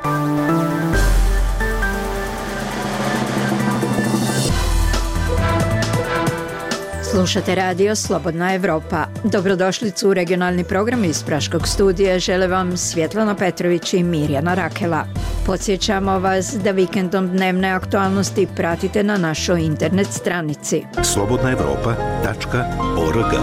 Slušate radio Slobodna Evropa. Dobrodošlicu u regionalni program iz Praškog studija žele vam Svjetlana Petrović i Mirjana Rakela. Podsjećamo vas da vikendom dnevne aktualnosti pratite na našoj internet stranici slobodnaevropa.org.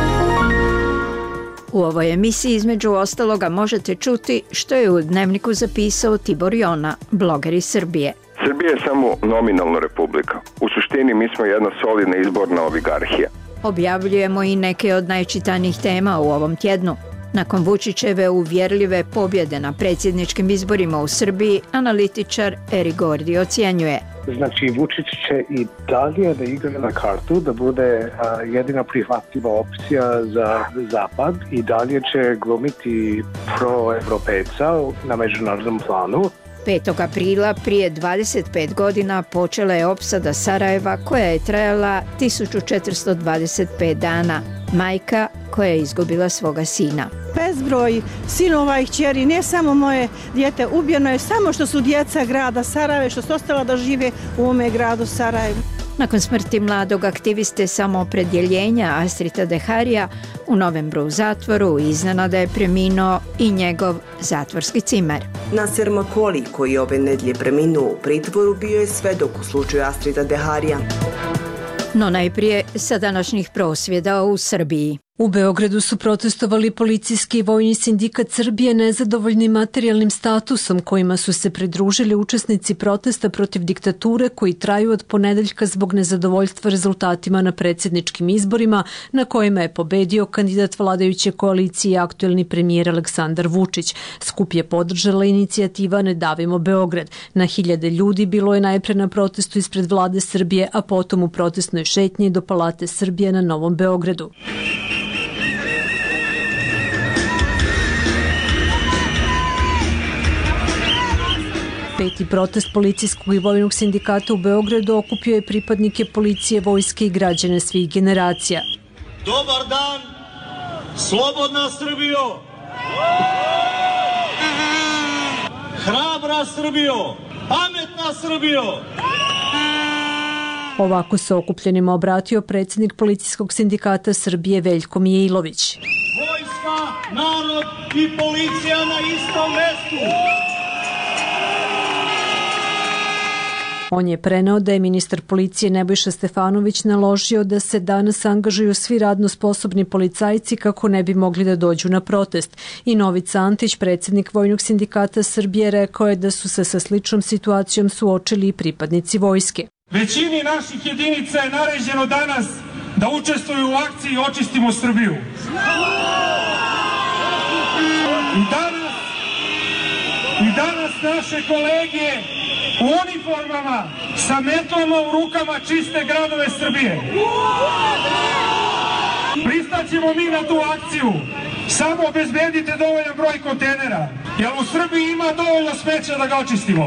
U ovoj emisiji između ostaloga možete čuti što je u dnevniku zapisao Tibor Jona, bloger iz Srbije. Srbija je samo nominalna republika. U suštini mi smo jedna solidna izborna oligarhija. Objavljujemo i neke od najčitanijih tema u ovom tjednu. Nakon Vučićeve uvjerljive pobjede na predsjedničkim izborima u Srbiji, analitičar Eri Gordi ocjenjuje. Znači, Vučić će i dalje da igra na kartu, da bude jedina prihvatljiva opcija za Zapad i dalje će glumiti pro-evropejca na međunarodnom planu. 5. aprila prije 25 godina počela je opsada Sarajeva koja je trajala 1425 dana. Majka koja je izgubila svoga sina. Bezbroj sinova i kćeri, ne samo moje dijete, ubijeno je samo što su djeca grada Sarajeva, što su ostala da žive u ovome gradu Sarajevu. Nakon smrti mladog aktiviste samoopredjeljenja Astrita Deharija u novembru u zatvoru iznenada je preminuo i njegov zatvorski cimer. Naser Makoli, koji je ove nedjelje preminuo u pritvoru, bio je svedok u slučaju Astrita Deharija. No najprije sa današnjih prosvjeda u Srbiji. U Beogradu su protestovali policijski i vojni sindikat Srbije nezadovoljni materijalnim statusom kojima su se pridružili učesnici protesta protiv diktature koji traju od ponedeljka zbog nezadovoljstva rezultatima na predsjedničkim izborima na kojima je pobedio kandidat vladajuće koalicije aktuelni premijer Aleksandar Vučić. Skup je podržala inicijativa Ne davimo Beograd. Na hiljade ljudi bilo je najpre na protestu ispred vlade Srbije, a potom u protestnoj šetnji do Palate Srbije na Novom Beogradu. Peti protest policijskog i vojnog sindikata u Beogradu okupio je pripadnike policije, vojske i građane svih generacija. Dobar dan, slobodna Srbijo! Hrabra Srbijo! Pametna Srbijo! Ovako se okupljenima obratio predsjednik policijskog sindikata Srbije Veljko Mijailović. Vojska, narod i policija na istom mestu! On je preneo da je ministar policije Nebojša Stefanović naložio da se danas angažuju svi radno sposobni policajci kako ne bi mogli da dođu na protest. I Novica Antić, predsjednik Vojnog sindikata Srbije, rekao je da su se sa sličnom situacijom suočili i pripadnici vojske. Većini naših jedinica je naređeno danas da učestvuju u akciji Očistimo Srbiju. I danas naše kolege u uniformama sa metlama u rukama čiste gradove Srbije. Pristaćemo mi na tu akciju. Samo obezbedite dovoljan broj kontejnera, jer u Srbiji ima dovoljno smeća da ga očistimo.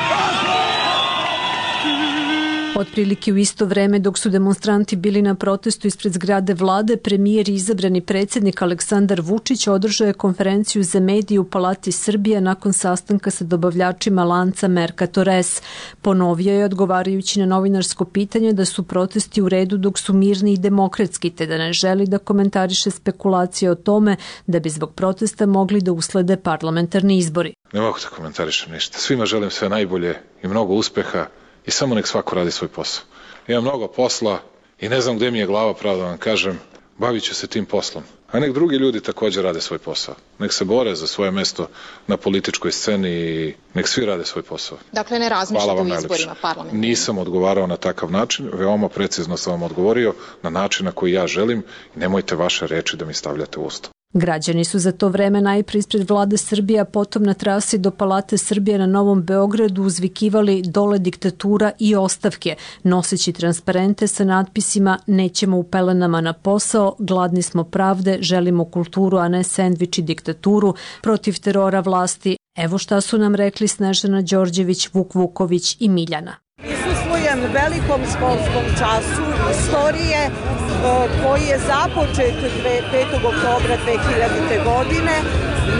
Otprilike u isto vreme dok su demonstranti bili na protestu ispred zgrade vlade, premijer i izabrani predsjednik Aleksandar Vučić održao je konferenciju za medije u Palati Srbije nakon sastanka sa dobavljačima lanca Mercator S. Ponovio je odgovarajući na novinarsko pitanje da su protesti u redu dok su mirni i demokratski, te da ne želi da komentariše spekulacije o tome da bi zbog protesta mogli da uslede parlamentarni izbori. Ne mogu da komentarišem ništa. Svima želim sve najbolje i mnogo uspeha. I samo nek svako radi svoj posao. Imam mnogo posla i ne znam gde mi je glava, pravo da vam kažem, bavit ću se tim poslom. A nek drugi ljudi također rade svoj posao. Nek se bore za svoje mesto na političkoj sceni i nek svi rade svoj posao. Dakle, ne razmišljate u izborima parlamenta? Nisam odgovarao na takav način, veoma precizno sam vam odgovorio na način na koji ja želim i nemojte vaše reči da mi stavljate u usta. Građani su za to vreme najprije ispred vlade Srbije, a potom na trasi do Palate Srbije na Novom Beogradu uzvikivali dole diktatura i ostavke, noseći transparente sa natpisima nećemo u pelenama na posao, gladni smo pravde, želimo kulturu, a ne sendvič i diktaturu, protiv terora vlasti. Evo šta su nam rekli Snežana Đorđević, Vuk Vuković i Miljana. Prisustvujem velikom školskom času istorije koji je započet 5. oktobra 2000. godine. Nije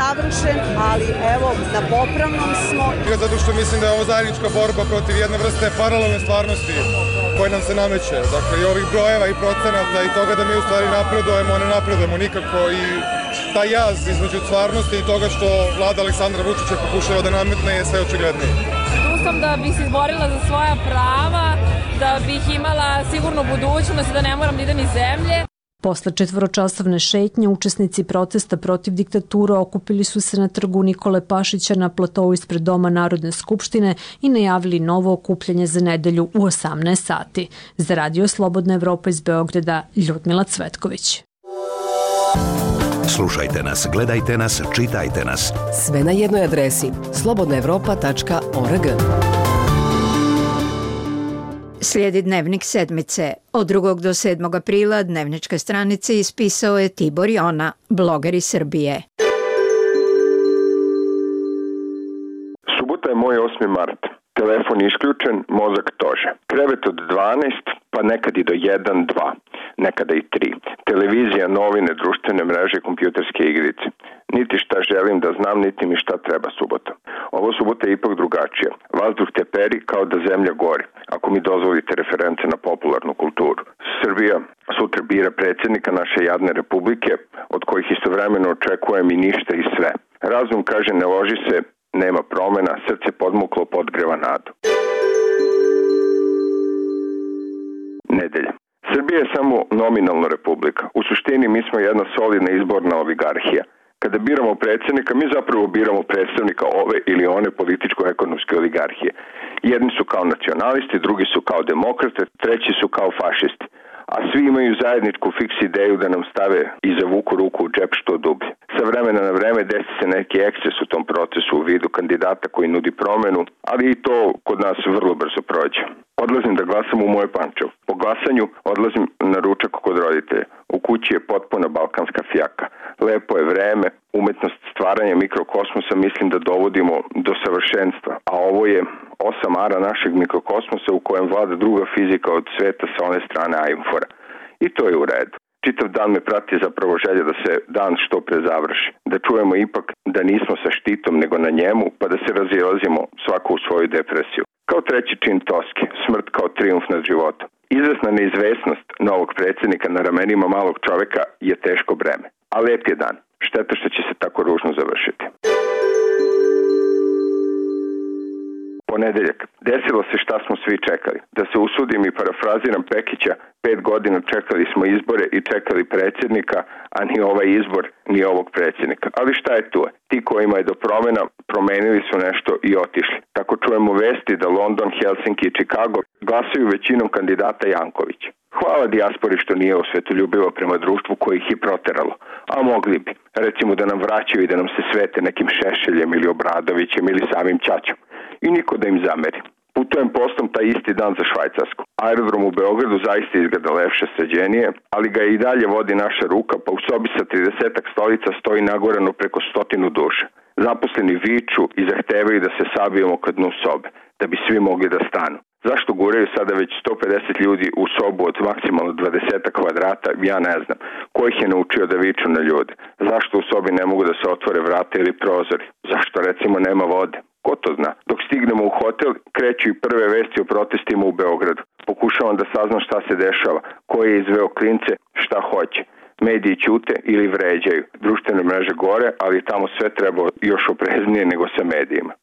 savršen, ali evo, na popravnom smo. Zato što mislim da je ovo zajednička borba protiv jedne vrste paralelne stvarnosti koje nam se nameće. Dakle, i ovih brojeva i procenata i toga da mi u stvari napredujemo, ne napredujemo nikako i taj jaz između stvarnosti i toga što vlada Aleksandra Vučića pokušava da nametne je sve očigledniji. Tu sam da bih se izborila za svoja prava, da bih imala sigurnu budućnost i da ne moram da idem iz zemlje. Posle 4-časovne šetnje, učesnici protesta protiv diktature okupili su se na trgu Nikole Pašića na platovu ispred Doma Narodne skupštine i najavili novo okupljanje za nedelju u 18 sati. Za Radio Slobodna Evropa iz Beograda, Ljudmila Cvetković. Slušajte nas, gledajte nas, čitajte nas. Sve na jednoj adresi slobodnaevropa.org. Slijedi Dnevnik sedmice. Od 2. do 7. aprila dnevničke stranice ispisao je Tibor Jona, bloger iz Srbije. Subota je moj 8. mart. Telefon isključen, mozak tože. Krevet od 12, pa nekad i do 1, 2, nekada i 3. Televizija, novine, društvene mreže, kompjuterske igrice. Niti šta želim da znam, niti mi šta treba subota. Ovo subota je ipak drugačija. Vazduh teperi kao da zemlja gori, ako mi dozvolite reference na popularnu kulturu. Srbija sutra bira predsjednika naše jadne republike, od kojih istovremeno očekujem i ništa i sve. Razum kaže ne loži se, nema promjena, srce podmuklo podgreva nadu. Nedelja. Srbija je samo nominalna republika. U suštini mi smo jedna solidna izborna oligarhija. Kada biramo predsjednika, mi zapravo biramo predstavnika ove ili one političko-ekonomske oligarhije. Jedni su kao nacionalisti, drugi su kao demokrate, treći su kao fašisti. A svi imaju zajedničku fiks ideju da nam stave i zavuku ruku u džep što dublje. Sa vremena na vreme desi se neki eksces u tom procesu u vidu kandidata koji nudi promjenu, ali i to kod nas vrlo brzo prođe. Odlazim da glasam u moje Pančevo. Po glasanju odlazim na ručak kod roditelja. U kući je potpuna balkanska fjaka. Lepo je vreme, umetnost stvaranja mikrokosmosa mislim da dovodimo do savršenstva. A ovo je 8 ara našeg mikrokosmosa u kojem vlada druga fizika od sveta sa one strane Ajmfora. I to je u redu. Čitav dan me prati zapravo želja da se dan što pre završi. Da čujemo ipak da nismo sa štitom nego na njemu, pa da se razilazimo svako u svoju depresiju. Kao treći čin toske, smrt kao trijumf nad životom. Izvesna neizvesnost novog predsjednika na ramenima malog čoveka je teško breme. A lep je dan. Šteta što će se tako ružno završiti. Ponedeljak. Desilo se šta smo svi čekali. Da se usudim i parafraziram Pekića, 5 godina čekali smo izbore i čekali predsjednika, a ni ovaj izbor, ni ovog predsjednika. Ali šta je tu? Ti kojima je do promjena promenili su nešto i otišli. Tako čujemo vesti da London, Helsinki i Chicago glasaju većinom kandidata Jankovića. Hvala dijaspori što nije osvetoljubivo prema društvu koje ih je proteralo. A mogli bi, recimo da nam vraćaju i da nam se svete nekim Šešeljem ili Obradovićem ili samim Ćaćom. I niko da im zameri. Putujem poslom taj isti dan za Švajcarsku. Aerodrom u Beogradu zaista izgleda lepše sređenije, ali ga i dalje vodi naša ruka, pa u sobi sa 30 stolica stoji nagorano preko 100 duša. Zaposleni viču i zahtevaju da se sabijemo ka dnu sobe, da bi svi mogli da stanu. Zašto guraju sada već 150 ljudi u sobu od maksimalno 20 kvadrata, ja ne znam. Ko ih je naučio da viču na ljude? Zašto u sobi ne mogu da se otvore vrata ili prozori? Zašto recimo nema vode? Ko to zna? Dok stignemo u hotel, kreću i prve vesti o protestima u Beogradu. Pokušavam da saznam šta se dešava, ko je izveo klince, šta hoće. Mediji ćute ili vređaju. Društvene mreže gore, ali tamo sve treba još opreznije nego sa medijima.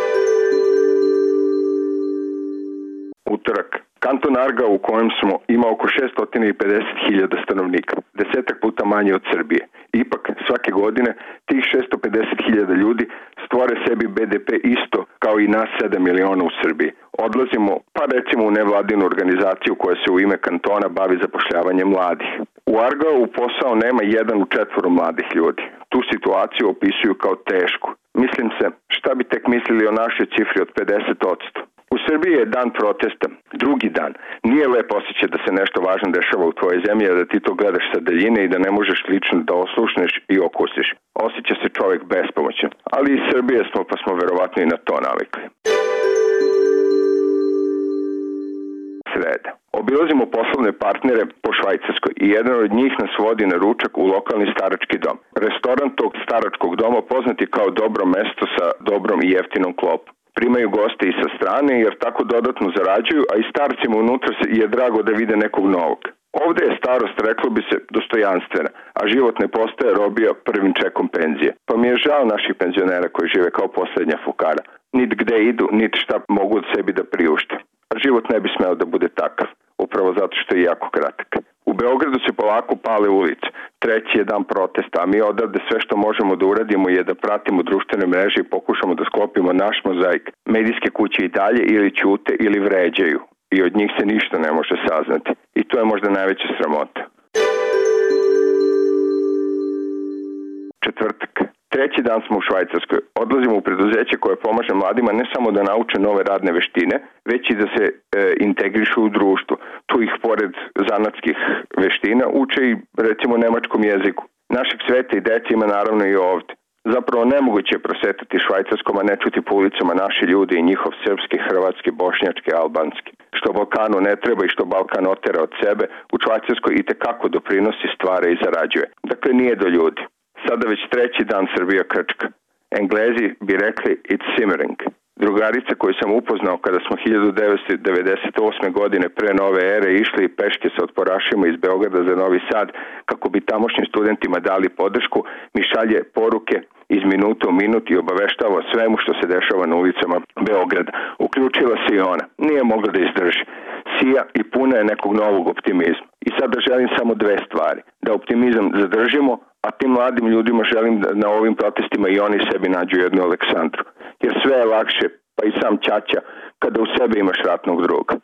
Utorak. Kanton Argau u kojem smo ima oko 650.000 stanovnika, 10 puta manje od Srbije. Ipak, svake godine tih 650.000 ljudi stvore sebi BDP isto kao i nas 7 miliona u Srbiji. Odlazimo, pa recimo u nevladinu organizaciju koja se u ime kantona bavi zapošljavanjem mladih. U Argau posao nema 1 u 4 mladih ljudi. Tu situaciju opisuju kao tešku. Mislim se, šta bi tek mislili o našoj cifri od 50%? U Srbiji je dan protesta, drugi dan. Nije lep osjećaj da se nešto važno dešava u tvojoj zemlji, a da ti to gledaš sa daljine i da ne možeš lično da oslušneš i okusiš. Osjeća se čovjek bespomoćan. Ali iz Srbije smo, pa smo verovatno i na to navikli. Sreda. Obilazimo poslovne partnere po Švajcarskoj i jedan od njih nas vodi na ručak u lokalni starački dom. Restoran tog staračkog doma poznat je kao dobro mesto sa dobrom i jeftinom klopom. Primaju goste i sa strane jer tako dodatno zarađuju, a i starcima unutra je drago da vide nekog novog. Ovde je starost, reklo bi se, dostojanstvena, a život ne postaje robija prvim čekom penzije. Pa mi je žao naših penzionera koji žive kao poslednja fukara. Nit gde idu, nit šta mogu od sebi da priušte. A život ne bi smeo da bude takav, upravo zato što je jako kratak. U Beogradu se polako pale ulice. Treći je dan protesta, a mi odavde sve što možemo da uradimo je da pratimo društvene mreže i pokušamo da sklopimo naš mozaik. Medijske kuće i dalje ili ćute ili vređaju i od njih se ništa ne može saznati. I to je možda najveća sramota. Četvrtak. Treći dan smo u Švajcarskoj. Odlazimo u preduzeće koje pomaže mladima ne samo da nauče nove radne veštine, već i da se integrišu u društvo. Tu ih pored zanatskih veština uče i recimo nemačkom jeziku. Našeg sveta i dece ima naravno i ovde. Zapravo nemoguće je prosetati Švajcarskom, a ne čuti po ulicama naši ljudi i njihov srpski, hrvatski, bošnjački, albanski. Što Balkanu ne treba i što Balkan otera od sebe, u Švajcarskoj itekako doprinosi, stvara i zarađuje. Dakle, nije do ljudi. Sada već treći dan Srbija krčka. Englezi bi rekli it's simmering. Drugarica koju sam upoznao kada smo 1998. godine pre nove ere išli peške sa otporašima iz Beograda za Novi Sad kako bi tamošnjim studentima dali podršku, mi šalje poruke iz minuta u minut i obaveštava o svemu što se dešava na ulicama Beograda. Uključila se i ona. Nije mogla da izdrži. Sija i puna je nekog novog optimizma. I sada želim samo dve stvari. Da optimizam zadržimo, a tim mladim ljudima želim da na ovim protestima i oni sebi nađu jednu Aleksandru. Jer sve je lakše, pa i sam ćaća, kada u sebi imaš ratnog druga.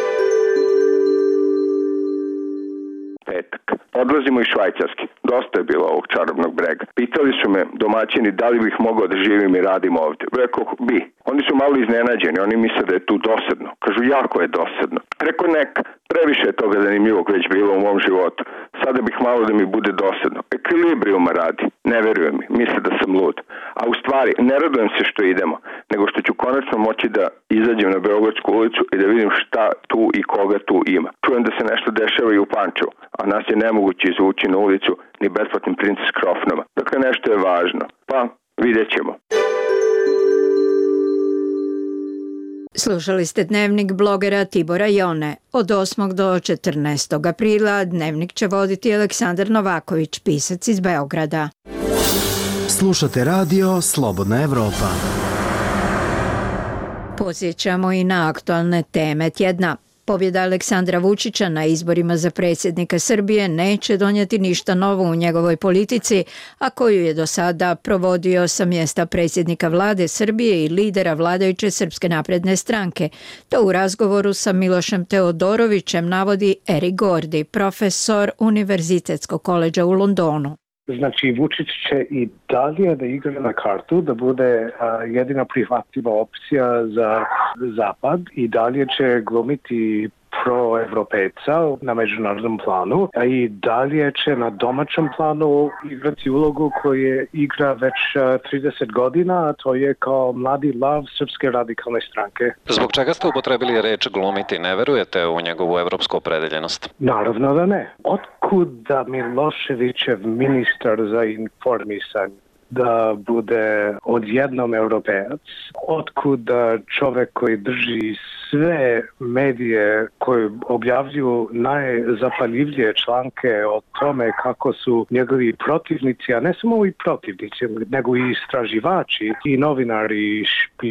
Petak. Odlazimo iz Švajcarske. Dosta je bilo ovog čarobnog brega. Pitali su me domaćini da li bih mogao da živim i radim ovde. Rekao bi. Oni su malo iznenađeni. Oni misle da je tu dosadno. Kažu jako je dosadno. Rekao neka. Previše je toga zanimljivog već bilo u mom životu. Sada bih malo da mi bude dosadno. Ekvilibrijuma radi. Ne verujem mi. Misle da sam lud. A u stvari, ne radujem se što idemo, nego što ću konačno moći da izađem na Beogradsku ulicu i da vidim šta tu i koga tu ima. Čujem da se nešto dešava i u Pančevu, a nas je nemoguće izvući na ulicu ni besplatnim Princess Krofnama. Dakle, nešto je važno. Pa, vidjet ćemo. Slušali ste dnevnik blogera Tibora Jone. Od 8. do 14. aprila dnevnik će voditi Aleksandar Novaković, pisac iz Beograda. Slušate radio Slobodna Evropa. Podsjećamo i na aktualne teme tjedna. Pobjeda Aleksandra Vučića na izborima za predsjednika Srbije neće donijeti ništa novo u njegovoj politici, a koju je do sada provodio sa mjesta predsjednika vlade Srbije i lidera vladajuće Srpske napredne stranke. To u razgovoru sa Milošem Teodorovićem navodi Erik Gordi, profesor Univerzitetskog koledža u Londonu. Znači, Vučić će i dalje da igra na kartu, da bude jedina prihvatljiva opcija za Zapad i dalje će glumiti proevropejca na međunarodnom planu, a i dalje će na domaćem planu igrati ulogu koju igra već 30 godina, a to je kao mladi lav Srpske radikalne stranke. Zbog čega ste upotrebili reč glumiti? Ne verujete u njegovu evropsku opredeljenost? Naravno da ne. Otkuda Miloševićev ministar za informisanje da bude odjednom europejac? Otkud čovjek koji drži sve medije koji objavljuju najzapaljivije članke o tome kako su njegovi protivnici, a ne samo i protivnici, nego i istraživači, i novinari,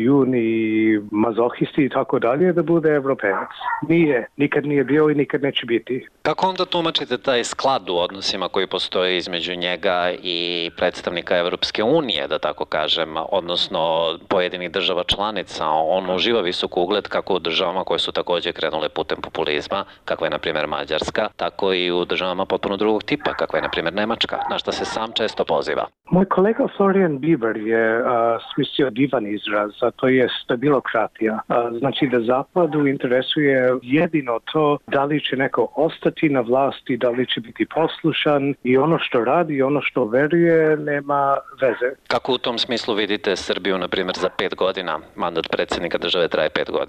špijuni, mazohisti i tako dalje, da bude europejac? Nije. Nikad nije bio i nikad neće biti. Kako onda tumačite taj sklad u odnosima koji postoji između njega i predstavnika Evropske unije, da tako kažem, odnosno pojedinih država članica? On uživa visok ugled kako u državama koje su također krenule putem populizma, kakva je na primjer Mađarska, tako i u državama potpuno drugog tipa, kakva je na primjer Nemačka, na što se sam često poziva. Moj kolega Florian Bieber je smislio divan izraz, a to je stabilokratija. Znači da Zapadu interesuje jedino to da li će neko ostati na vlasti, da li će biti poslušan, i ono što radi i ono što veruje nema veze. Kako u tom smislu vidite Srbiju, na primjer, za 5 godina? Mandat predsjednika države traje 5 godina. To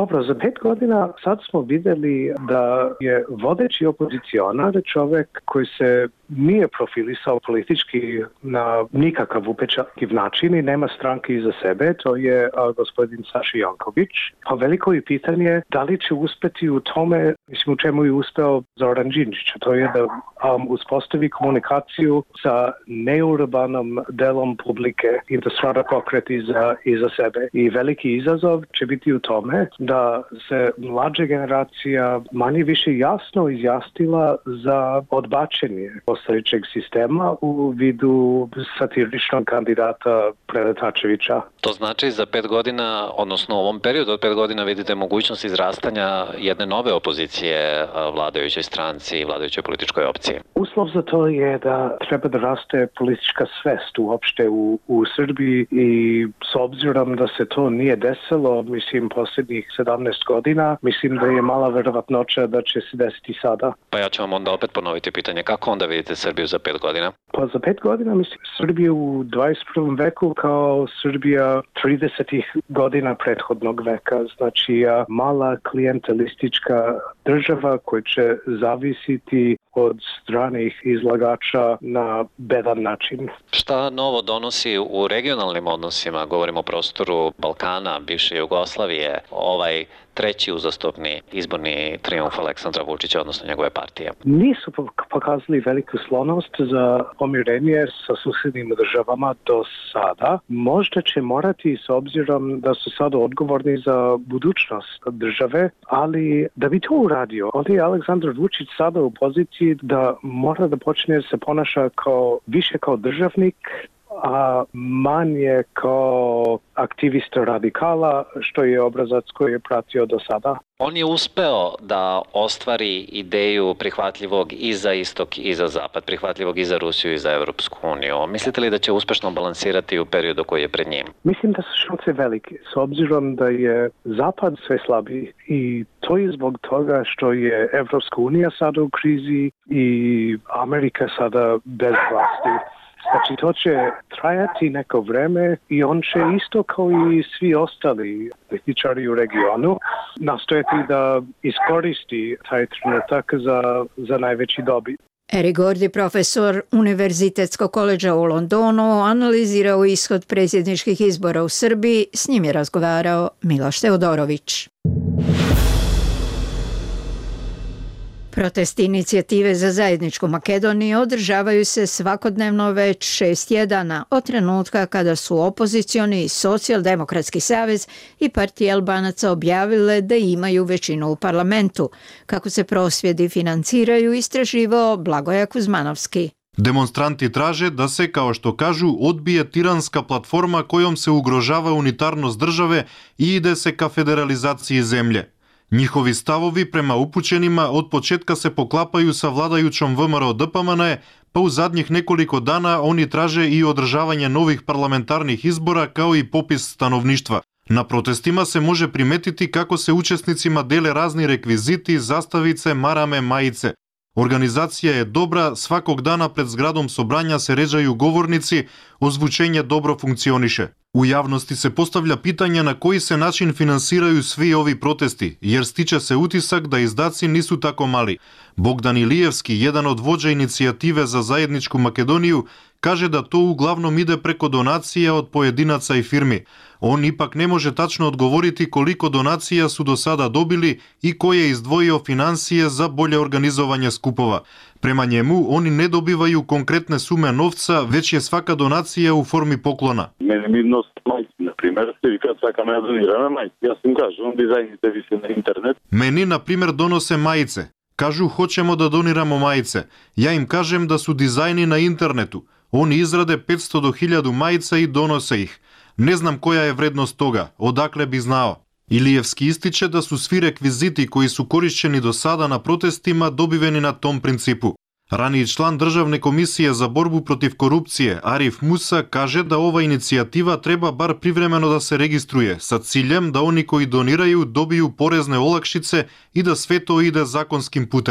Dobro, za 5 godina sad smo vidjeli da je vodeći opozicionar čovjek koji se nije profilisao politički na nikakav upečatljiv način i nema stranke iza sebe, to je gospodin Saša Janković. Pa veliko je pitanje da li će uspjeti u tome, mislim u čemu je uspeo Zoran Đinđić, to je da uspostavi komunikaciju sa neurbanom delom publike i da stvara pokret iza sebe. I veliki izazov će biti u tome da se mlađa generacija manje više jasno izjasnila za odbačenje postojećeg sistema u vidu satiričnog kandidata Preletačevića. To znači za 5 godina, odnosno u ovom periodu od 5 godina vidite mogućnost izrastanja jedne nove opozicije vladajućoj stranci i vladajućoj političkoj opciji. Uslov za to je da treba da raste politička svest uopšte u Srbiji i s obzirom da se to nije desilo, mislim, posljednjih 17 godina, mislim da je mala verovatnoća da će se desiti sada. Pa ja ću vam onda opet ponoviti pitanje, kako onda vidite Srbiju za 5 godina? Pa za 5 godina mislim Srbiju u 21. veku kao Srbija 30. godina prethodnog veka, znači mala klijentelistička država koja će zavisiti od stranih izlagača na bedan način. Šta novo donosi u regionalnim odnosima, govorimo o prostoru Balkana, bivše Jugoslavije, ovaj treći uzastopni izborni trijumf Aleksandra Vučića, odnosno njegove partije? Nisu pokazali veliku sklonost za pomirenje sa susjednim državama do sada. Možda će morati s obzirom da su sada odgovorni za budućnost države, ali da bi to uradio, onda je Aleksandar Vučić sada u poziciji da mora da počne da se ponaša više kao državnik, a manje kao aktivista radikala, što je obrazac koji je pratio do sada. On je uspeo da ostvari ideju prihvatljivog i za istok i za zapad, prihvatljivog i za Rusiju i za Evropsku uniju. Mislite li da će uspešno balansirati u periodu koji je pred njim? Mislim da su šanse velike, s obzirom da je zapad sve slabiji i to je zbog toga što je Evropska unija sada u krizi i Amerika sada bez vlasti. Znači, to će trajati neko vreme i on će isto kao i svi ostali političari u regionu nastojati da iskoristi taj trenutak za najveći dobit. Eric Gordy, profesor Univerzitetskog koledža u Londonu, analizirao ishod predsjedničkih izbora u Srbiji. S njim je razgovarao Miloš Teodorović. Protesti inicijative za zajedničku Makedoniju održavaju se svakodnevno već 6 tjedana od trenutka kada su opozicioni Socijaldemokratski savez i partija Albanaca objavile da imaju većinu u parlamentu. Kako se prosvjedi financiraju, istraživao Blagoja Kuzmanovski. Demonstranti traže da se, kao što kažu, odbije tiranska platforma kojom se ugrožava unitarnost države i ide se ka federalizaciji zemlje. Njihovi stavovi prema upućenima od početka se poklapaju sa vladajućom VMRO-DPMNE, pa u zadnjih nekoliko dana oni traže i održavanje novih parlamentarnih izbora kao i popis stanovništva. Na protestima se može primetiti kako se učesnicima dele razni rekviziti, zastavice, marame, majice. Organizacija je dobra, svakog dana pred zgradom sobranja se ređaju govornici, ozvučenje dobro funkcioniše. U javnosti se postavlja pitanje na koji se način finansiraju svi ovi protesti, jer stiče se utisak da izdaci nisu tako mali. Bogdan Ilijevski, jedan od vođa inicijative za zajedničku Makedoniju, kaže da to uglavnom ide preko donacija od pojedinaca i firmi. On ipak ne može tačno odgovoriti koliko donacija su do sada dobili i ko je izdvojio financije za bolje organizovanje skupova. Prema njemu, oni ne dobivaju konkretne sume novca, već je svaka donacija u formi poklona. Mene mi nos majci, na primjer, i kad svaka me donira na majci, ja sam kažem, dizajnite vi se na internet. Meni, na primjer, donose majice. Kažu, hoćemo da doniramo majice. Ja im kažem da su dizajni na internetu. Oni izrade 500 do 1000 majica i donose ih. Ne znam koja je vrednost toga, odakle bi znao. Ilijevski ističe da su svi rekviziti koji su korišćeni do sada na protestima dobiveni na tom principu. Raniji član Državne komisije za borbu protiv korupcije, Arif Musa, kaže da ova inicijativa treba bar privremeno da se registruje, sa ciljem da oni koji doniraju dobiju porezne olakšice i da sve to ide zakonskim putem.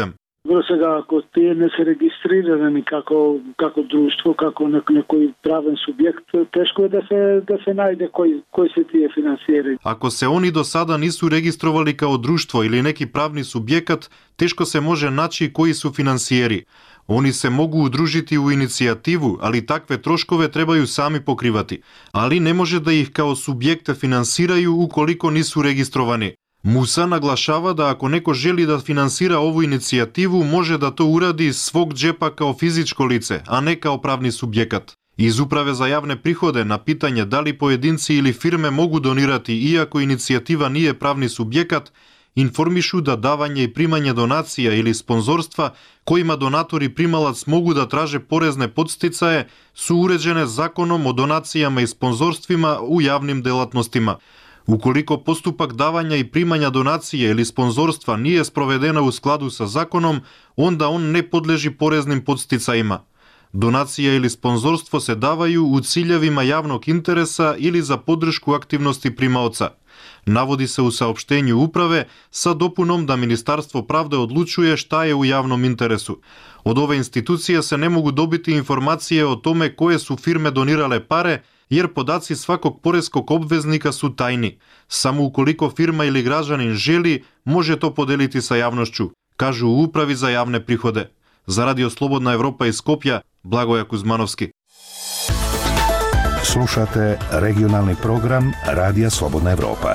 Prvo svega, ako ti nisi registriran kako društvo, kako neki praven subjekt, teško je da se najde koji se ti je finansiraju. Ako se oni do sada nisu registrovali kao društvo ili neki pravni subjekat, teško se može naći koji su finansijeri. Oni se mogu udružiti u inicijativu, ali takve troškove trebaju sami pokrivati. Ali ne može da ih kao subjekte finansiraju ukoliko nisu registrovani. Musa naglašava da ako neko želi da finansira ovu inicijativu, može da to uradi iz svog džepa kao fizičko lice, a ne kao pravni subjekat. Iz Uprave za javne prihode na pitanje da li pojedinci ili firme mogu donirati iako inicijativa nije pravni subjekat, informišu da davanje i primanje donacija ili sponzorstva kojima donator i primalac mogu da traže porezne podsticaje su uređene Zakonom o donacijama i sponzorstvima u javnim delatnostima. Ukoliko postupak davanja i primanja donacije ili sponzorstva nije sprovedena u skladu sa zakonom, onda on ne podleži poreznim podsticajima. Donacija ili sponzorstvo se davaju u ciljevima javnog interesa ili za podršku aktivnosti primaoca. Navodi se u saopštenju uprave sa dopunom da Ministarstvo pravde odlučuje šta je u javnom interesu. Od ove institucije se ne mogu dobiti informacije o tome koje su firme donirale pare, jer podaci svakog poreskog obveznika su tajni. Samo ukoliko firma ili građanin želi, može to podeliti sa javnošću, kažu u Upravi za javne prihode. Za Radio Slobodna Evropa iz Skopja, Blagoja Kuzmanovski. Slušate regionalni program Radija Slobodna Evropa.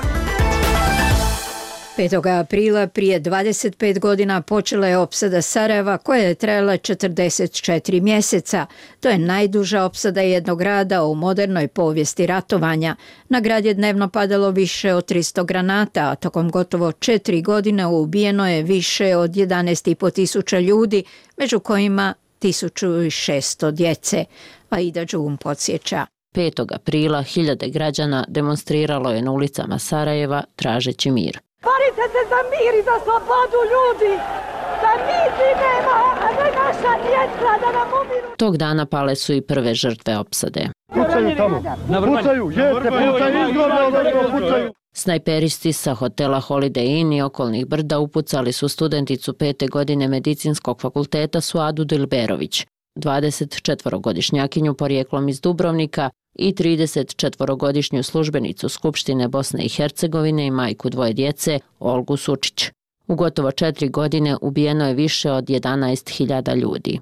5. aprila prije 25 godina počela je opsada Sarajeva koja je trajala 44 mjeseca. To je najduža opsada jednog grada u modernoj povijesti ratovanja. Na grad je dnevno padalo više od 300 granata, a tokom gotovo 4 godine ubijeno je više od 11,5 tisuća ljudi, među kojima 1600 djece. Aida Đum podsjeća. 5. aprila hiljade građana demonstriralo je na ulicama Sarajeva tražeći mir. Borite se za mir i za slobodu ljudi, da mi živimo, a ne naša djeca da nam umiru. Tog dana pale su i prve žrtve opsade. Pucaju tamo, pucaju, jeste, pucaju, izgledaju, pucaju. Snajperisti sa hotela Holiday Inn i okolnih brda upucali su studenticu 5. godine medicinskog fakulteta Suadu Dilberović, 24-godišnjakinju porijeklom iz Dubrovnika i 34-godišnju službenicu Skupštine Bosne i Hercegovine i majku 2 djece, Olgu Sučić. U gotovo 4 godine ubijeno je više od 11.000 ljudi.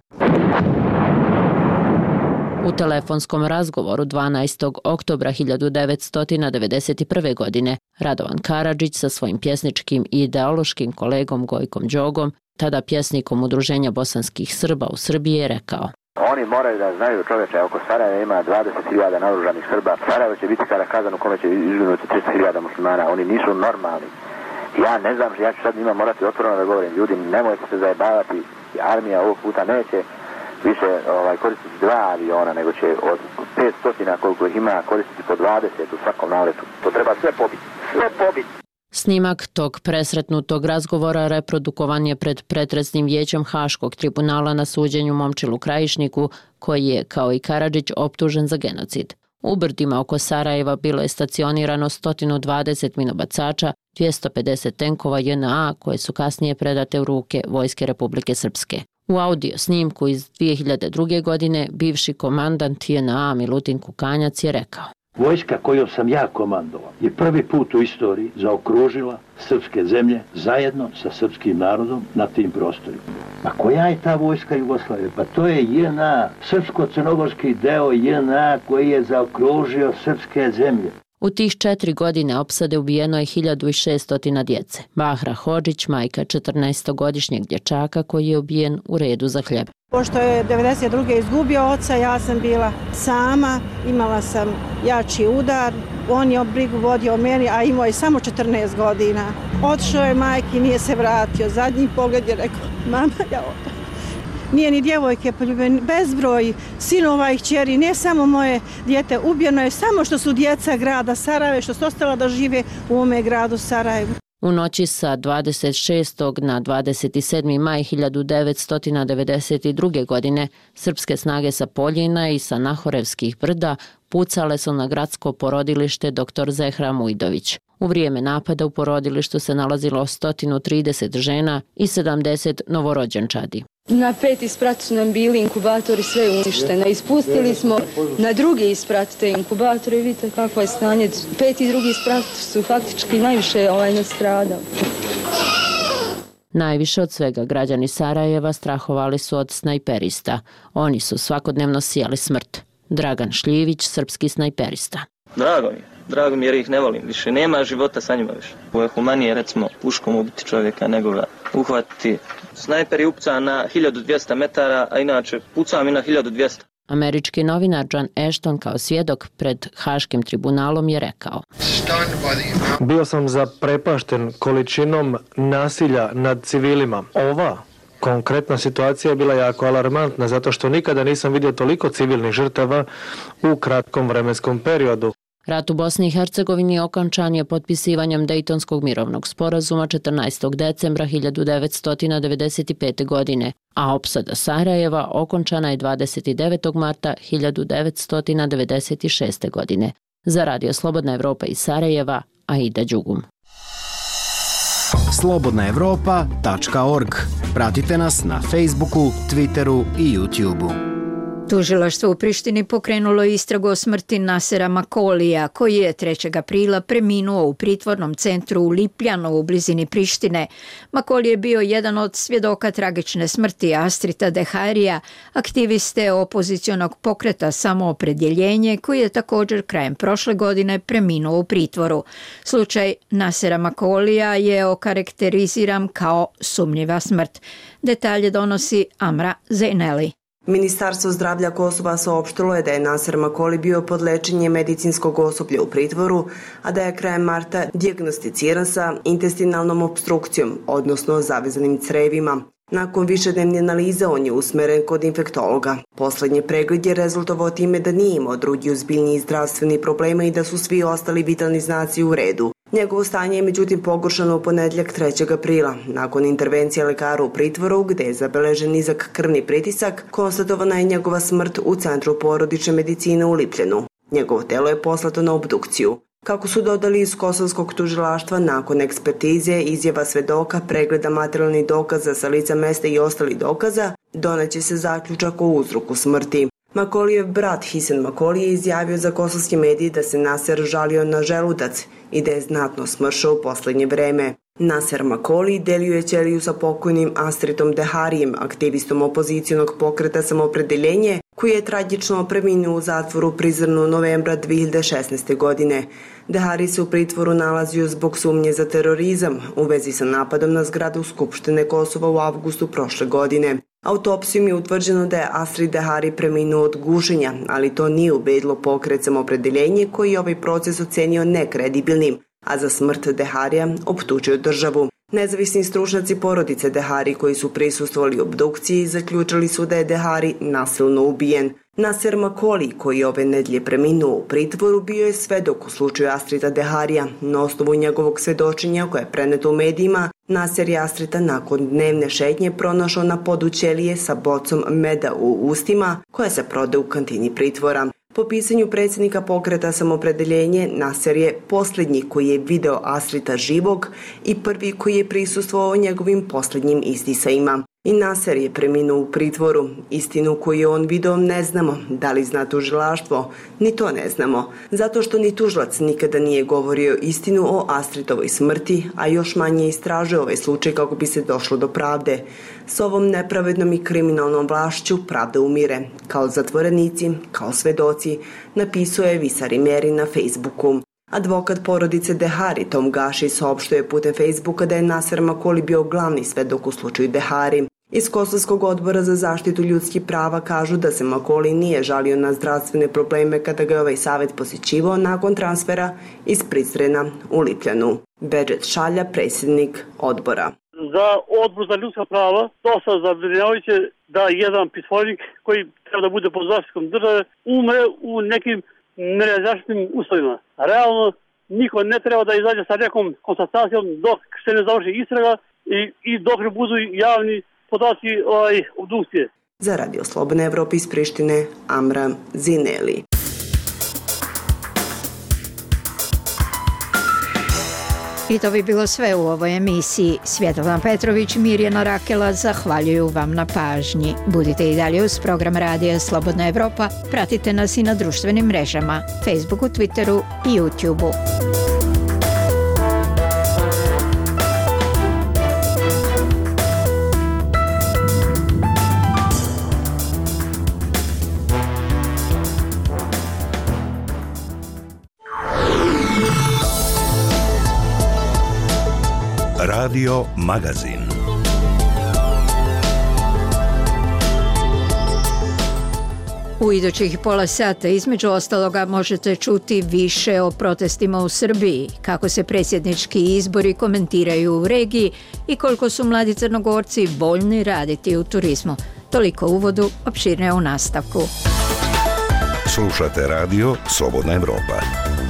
U telefonskom razgovoru 12. oktobra 1991. godine Radovan Karadžić sa svojim pjesničkim i ideološkim kolegom Gojkom Đogom, tada pjesnikom Udruženja bosanskih Srba u Srbiji, je rekao: Oni moraju da znaju, čoveče, oko Sarajeva ima 20.000 naoružanih Srba. Sarajevo će biti kada kazan u kome će izginuti 300.000 muslimana. Oni nisu normalni. Ja ne znam, ja ću sad njima morati otvoreno da govorim. Ljudi, nemojte se zajebavati. Armija ovog puta neće više koristiti 2 aviona, nego će od 500 koliko ih ima koristiti po 20 u svakom naletu. To treba sve pobiti. Sve pobiti. Snimak tog presretnutog razgovora reprodukovan je pred pretresnim vijećem Haškog tribunala na suđenju Momčilu Krajišniku, koji je, kao i Karadžić, optužen za genocid. U brdima oko Sarajeva bilo je stacionirano 120 minobacača, 250 tenkova JNA koje su kasnije predate u ruke Vojske Republike Srpske. U audio snimku iz 2002. godine bivši komandant JNA Milutin Kukanjac je rekao: Vojska kojom sam ja komandovao je prvi put u istoriji zaokružila srpske zemlje zajedno sa srpskim narodom na tim prostorima. A koja je ta vojska Jugoslavije? Pa to je JNA, srpsko-crnogorski deo JNA koji je zaokružio srpske zemlje. U tih 4 godine opsade ubijeno je 1600 djece. Bahra Hodžić, majka 14-godišnjeg dječaka koji je ubijen u redu za hljeb. Pošto je 92. izgubio oca, ja sam bila sama, imala sam jači udar, on je brigu vodio o meni, a imao je samo 14 godina. Otišao je majki, nije se vratio, zadnji pogled je rekao: mama, ja odam. Nije ni djevojke poljubljen, bezbroj sinova i kćeri, ne samo moje dijete, ubijeno je samo što su djeca grada Sarajeva, što su ostala da žive u ovome gradu Sarajevu. U noći sa 26. na 27. maj 1992. godine srpske snage sa Poljina i sa Nahorevskih brda pucale su na gradsko porodilište dr. Zehra Mujdović. U vrijeme napada u porodilištu se nalazilo 130 žena i 70 novorođenčadi. Na 5. sprat su nam bili inkubatori sve uništene. Ispustili smo na 2. sprat te inkubatore i vidite kakvo je stanje. 5. i 2. sprat su faktički najviše nastradali. Najviše od svega građani Sarajeva strahovali su od snajperista. Oni su svakodnevno sijali smrt. Dragan Šljivić, srpski snajperista. Drago mi jer ih ne volim više. Nema života sa njima više. Ovo je humanije, recimo, puškom ubiti čovjeka nego ga uhvatiti. Snajper je upucan na 1200 metara, a inače pucam i na 1200. Američki novinar John Ashton kao svjedok pred Haškim tribunalom je rekao: Bio sam zaprepašten količinom nasilja nad civilima. Ova konkretna situacija je bila jako alarmantna zato što nikada nisam vidio toliko civilnih žrtava u kratkom vremenskom periodu. Rat u Bosni i Hercegovini okončan je potpisivanjem Dejtonskog mirovnog sporazuma 14. decembra 1995. godine, a opsada Sarajeva okončana je 29. marta 1996. godine. Za Radio Slobodna Evropa iz Sarajeva, Aida Đugum. slobodnaevropa.org. Pratite nas na Facebooku, Twitteru i YouTubeu. Tužilaštvo u Prištini pokrenulo istragu o smrti Nasera Makolija, koji je 3. aprila preminuo u pritvornom centru u Lipljanu u blizini Prištine. Makoli je bio jedan od svjedoka tragične smrti Astrita Deharija, aktiviste opozicionog pokreta Samoopredjeljenje, koji je također krajem prošle godine preminuo u pritvoru. Slučaj Nasera Makolija je okarakteriziran kao sumnjiva smrt. Detalje donosi Amra Zejneli. Ministarstvo zdravlja Kosova saopštilo je da je Naser Makoli bio pod lečenjem medicinskog osoblja u pritvoru, a da je krajem marta dijagnosticiran sa intestinalnom opstrukcijom, odnosno zavezanim crevima. Nakon višednevne analize on je usmeren kod infektologa. Poslednji pregled je rezultovao time da nije imao drugi ozbiljniji zdravstveni problema i da su svi ostali vitalni znaci u redu. Njegovo stanje je međutim pogoršano u ponedjeljak 3. aprila. Nakon intervencije lekara u pritvoru, gde je zabeležen nizak krvni pritisak, konstatovana je njegova smrt u Centru porodične medicine u Lipljanu. Njegovo telo je poslato na obdukciju. Kako su dodali iz kosovskog tužilaštva, nakon ekspertize, izjava svedoka, pregleda materijalnih dokaza sa lica mesta i ostalih dokaza, doneće se zaključak o uzroku smrti. Makolijev brat Hisen Makoli je izjavio za kosovski mediji da se Naser žalio na želudac i da je znatno smršao u poslednje vreme. Naser Makoli delio je ćeliju sa pokojnim Astritom Deharijem, aktivistom opozicijonog pokreta Samoopredjeljenje, koji je tragično preminuo u zatvoru u Prizrenu novembra 2016. godine. Dehari se u pritvoru nalazio zbog sumnje za terorizam u vezi sa napadom na zgradu Skupštine Kosova u avgustu prošle godine. Autopsijom je utvrđeno da je Astrid Dehari preminuo od gušenja, ali to nije ubedilo pokret Samoopredjeljenje koji je ovaj proces ocenio nekredibilnim, a za smrt Deharija optužio državu. Nezavisni stručnjaci porodice Dehari koji su prisustvovali obdukciji zaključili su da je Dehari nasilno ubijen. Naser Makoli, koji je ove nedelje preminuo u pritvoru, bio je svedok u slučaju Astrita Deharija. Na osnovu njegovog svedočenja koje je preneto u medijima, Naser je Astrita nakon dnevne šetnje pronašao na podu ćelije sa bocom meda u ustima koja se prode u kantini pritvora. Po pisanju predsjednika pokreta Samoopredjeljenje, Naser je posljednji koji je video Astrita živog i prvi koji je prisustvovao njegovim posljednjim istisajima. I Naser je preminuo u pritvoru. Istinu koju je on video ne znamo. Da li zna tužilaštvo? Ni to ne znamo. Zato što ni tužilac nikada nije govorio istinu o Astritovoj smrti, a još manje istražuje ovaj slučaj kako bi se došlo do pravde. S ovom nepravednom i kriminalnom vlašću pravda umire. Kao zatvorenici, kao svedoci, napisao je Visari Meri na Facebooku. Advokat porodice Dehari Tom Gaši saopštio je putem Facebooka da je Naser Makoli bio glavni svedok u slučaju Dehari. Iz Kosovskog odbora za zaštitu ljudskih prava kažu da se Makoli nije žalio na zdravstvene probleme kada ga je ovaj savjet posjećivao nakon transfera iz Prizrena u Lipljanu. Bedžet Šalja, predsjednik odbora. Za odbor za ljudska prava dosta zabrinjavajuće da jedan pritvornik koji treba da bude pod zaštitom države umre u nekim nerazjašnjenim uslovima. Realno niko ne treba da izađe sa nekom konstatacijom dok se ne završi istraga i dok ne budu javni podaci obdukcije. Za Radio Slobodna Evropa iz Prištine, Amra Zineli. I to bi bilo sve u ovoj emisiji. Svjetlana Petrović i Mirjana Rakela zahvaljuju vam na pažnji. Budite i dalje uz program Radija Slobodna Evropa. Pratite nas i na društvenim mrežama, Facebooku, Twitteru i YouTubeu. Radio Magazin. U idućih pola sata između ostaloga možete čuti više o protestima u Srbiji, kako se predsjednički izbori komentiraju u regiji i koliko su mladi Crnogorci voljni raditi u turizmu. Toliko u uvodu, opširnije u nastavku. Slušate Radio Slobodna Evropa.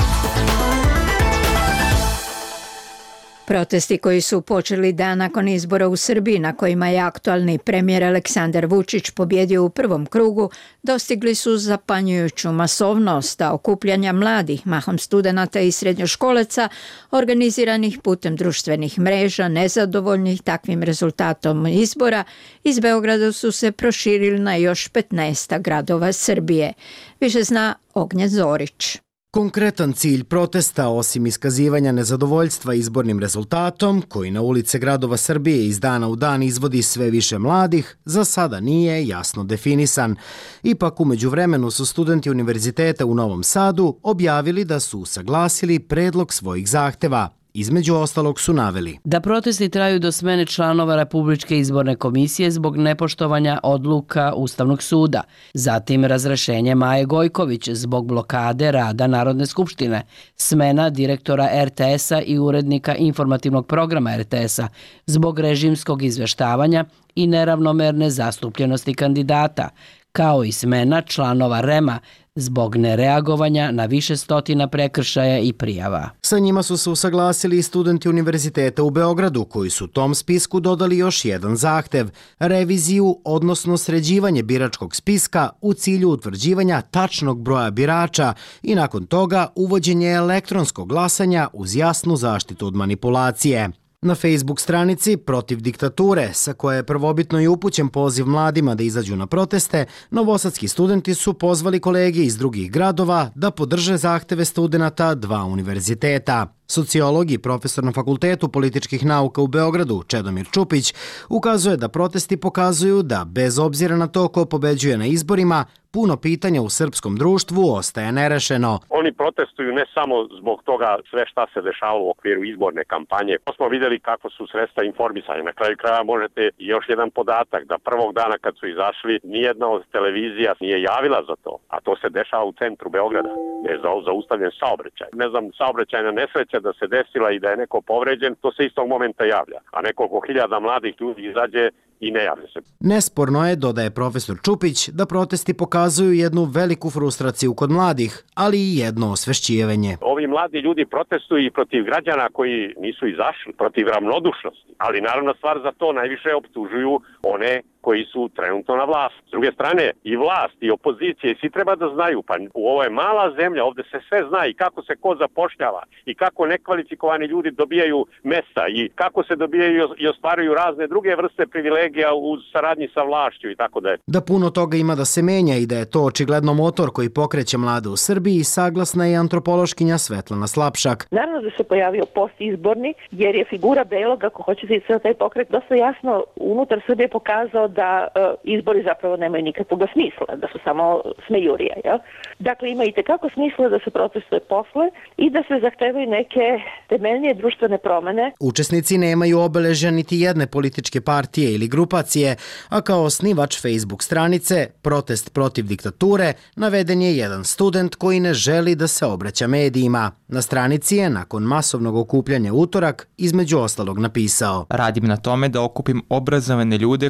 Protesti koji su počeli dan nakon izbora u Srbiji, na kojima je aktualni premijer Aleksandar Vučić pobjedio u prvom krugu, dostigli su zapanjujuću masovnost, a okupljanja mladih, mahom studenata i srednjoškolaca, organiziranih putem društvenih mreža, nezadovoljnih takvim rezultatom izbora, iz Beograda su se proširili na još 15 gradova Srbije. Više zna Ognjen Zorić. Konkretan cilj protesta, osim iskazivanja nezadovoljstva izbornim rezultatom, koji na ulice gradova Srbije iz dana u dan izvodi sve više mladih, za sada nije jasno definisan. Ipak, u međuvremenu su studenti Univerziteta u Novom Sadu objavili da su usaglasili predlog svojih zahteva. Između ostalog su naveli da protesti traju do smene članova Republičke izborne komisije zbog nepoštovanja odluka Ustavnog suda, zatim razrešenje Maje Gojković zbog blokade rada Narodne skupštine, smena direktora RTS-a i urednika informativnog programa RTS-a zbog režimskog izveštavanja i neravnomerne zastupljenosti kandidata, kao i smena članova REM-a zbog nereagovanja na više stotina prekršaja i prijava. Sa njima su se usaglasili i studenti Univerziteta u Beogradu, koji su tom spisku dodali još jedan zahtev, reviziju, odnosno sređivanje biračkog spiska u cilju utvrđivanja tačnog broja birača i nakon toga uvođenje elektronskog glasanja uz jasnu zaštitu od manipulacije. Na Facebook stranici Protiv diktature, sa koje je prvobitno i upućen poziv mladima da izađu na proteste, novosadski studenti su pozvali kolege iz drugih gradova da podrže zahteve studenata dva univerziteta. Sociolog i profesor na Fakultetu političkih nauka u Beogradu, Čedomir Čupić, ukazuje da protesti pokazuju da, bez obzira na to ko pobeđuje na izborima, puno pitanja u srpskom društvu ostaje nerešeno. Oni protestuju ne samo zbog toga sve šta se dešavalo u okviru izborne kampanje. To smo vidjeli kako su sredstva informisanja. Na kraju kraja možete još jedan podatak da prvog dana kad su izašli nijedna od televizija nije javila za to, a to se dešava u centru Beograda, gdje je zaustavljen saobraćaj. Ne znam, saobraćajna nesreća da se desila i da je neko povređen, to se istog momenta javlja, a nekoliko hiljada mladih ljudi izađe i ne javlja se. Nesporno je, dodaje profesor Čupić, da protesti pokazuju jednu veliku frustraciju kod mladih, ali i jedno osvešćivanje. Ovi mladi ljudi protestuju i protiv građana koji nisu izašli, protiv ravnodušnosti, ali naravno stvar za to najviše optužuju one koji su trenutno na vlast. S druge strane, i vlast i opozicije, svi treba da znaju, pa u ovoj mala zemlja, ovdje se sve zna i kako se ko zapošljava i kako nekvalifikovani ljudi dobijaju mesta i kako se dobijaju i ostvaruju razne druge vrste privilegija u saradnji sa vlašću i tako da je. Da puno toga ima da se menja i da je to očigledno motor koji pokreće mlade u Srbiji, saglasna je antropološkinja Svetlana Slapšak. Naravno da se pojavio postizborni, jer je figura Belog, ako hoćete i taj pokret, dosta jasno unutar Srbije pokazao da izbori zapravo nemaju nikakvog smisla, da su samo smejurija. Jel? Dakle, ima i tekako smisla da se protestuje posle i da se zahtevaju neke temeljnije društvene promene. Učesnici nemaju obeležja niti jedne političke partije ili grupacije, a kao osnivač Facebook stranice Protest protiv diktature naveden je jedan student koji ne želi da se obraća medijima. Na stranici je, nakon masovnog okupljanja utorak, između ostalog napisao: Radim na tome da okupim obrazovane ljude koji nisu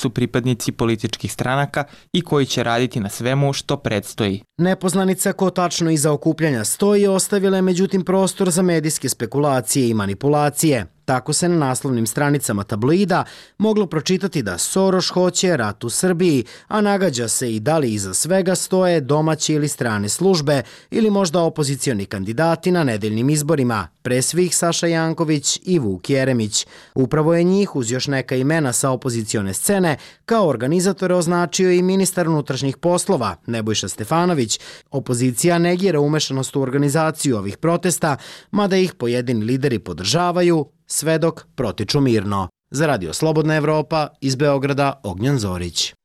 su pripadnici političkih stranaka i koji će raditi na svemu što predstoji. Nepoznanica ko tačno iza okupljanja stoji ostavila je međutim prostor za medijske spekulacije i manipulacije. Tako se na naslovnim stranicama tabloida moglo pročitati da Soroš hoće rat u Srbiji, a nagađa se i da li iza svega stoje domaće ili strane službe ili možda opozicioni kandidati na nedeljnim izborima, pre svih Saša Janković i Vuk Jeremić. Upravo je njih, uz još neka imena sa opozicione scene, kao organizatore označio i ministar unutrašnjih poslova Nebojša Stefanović. Opozicija negira umešanost u organizaciju ovih protesta, mada ih pojedini lideri podržavaju, sve dok protiču mirno. Za Radio Slobodna Evropa, iz Beograda, Ognjan Zorić.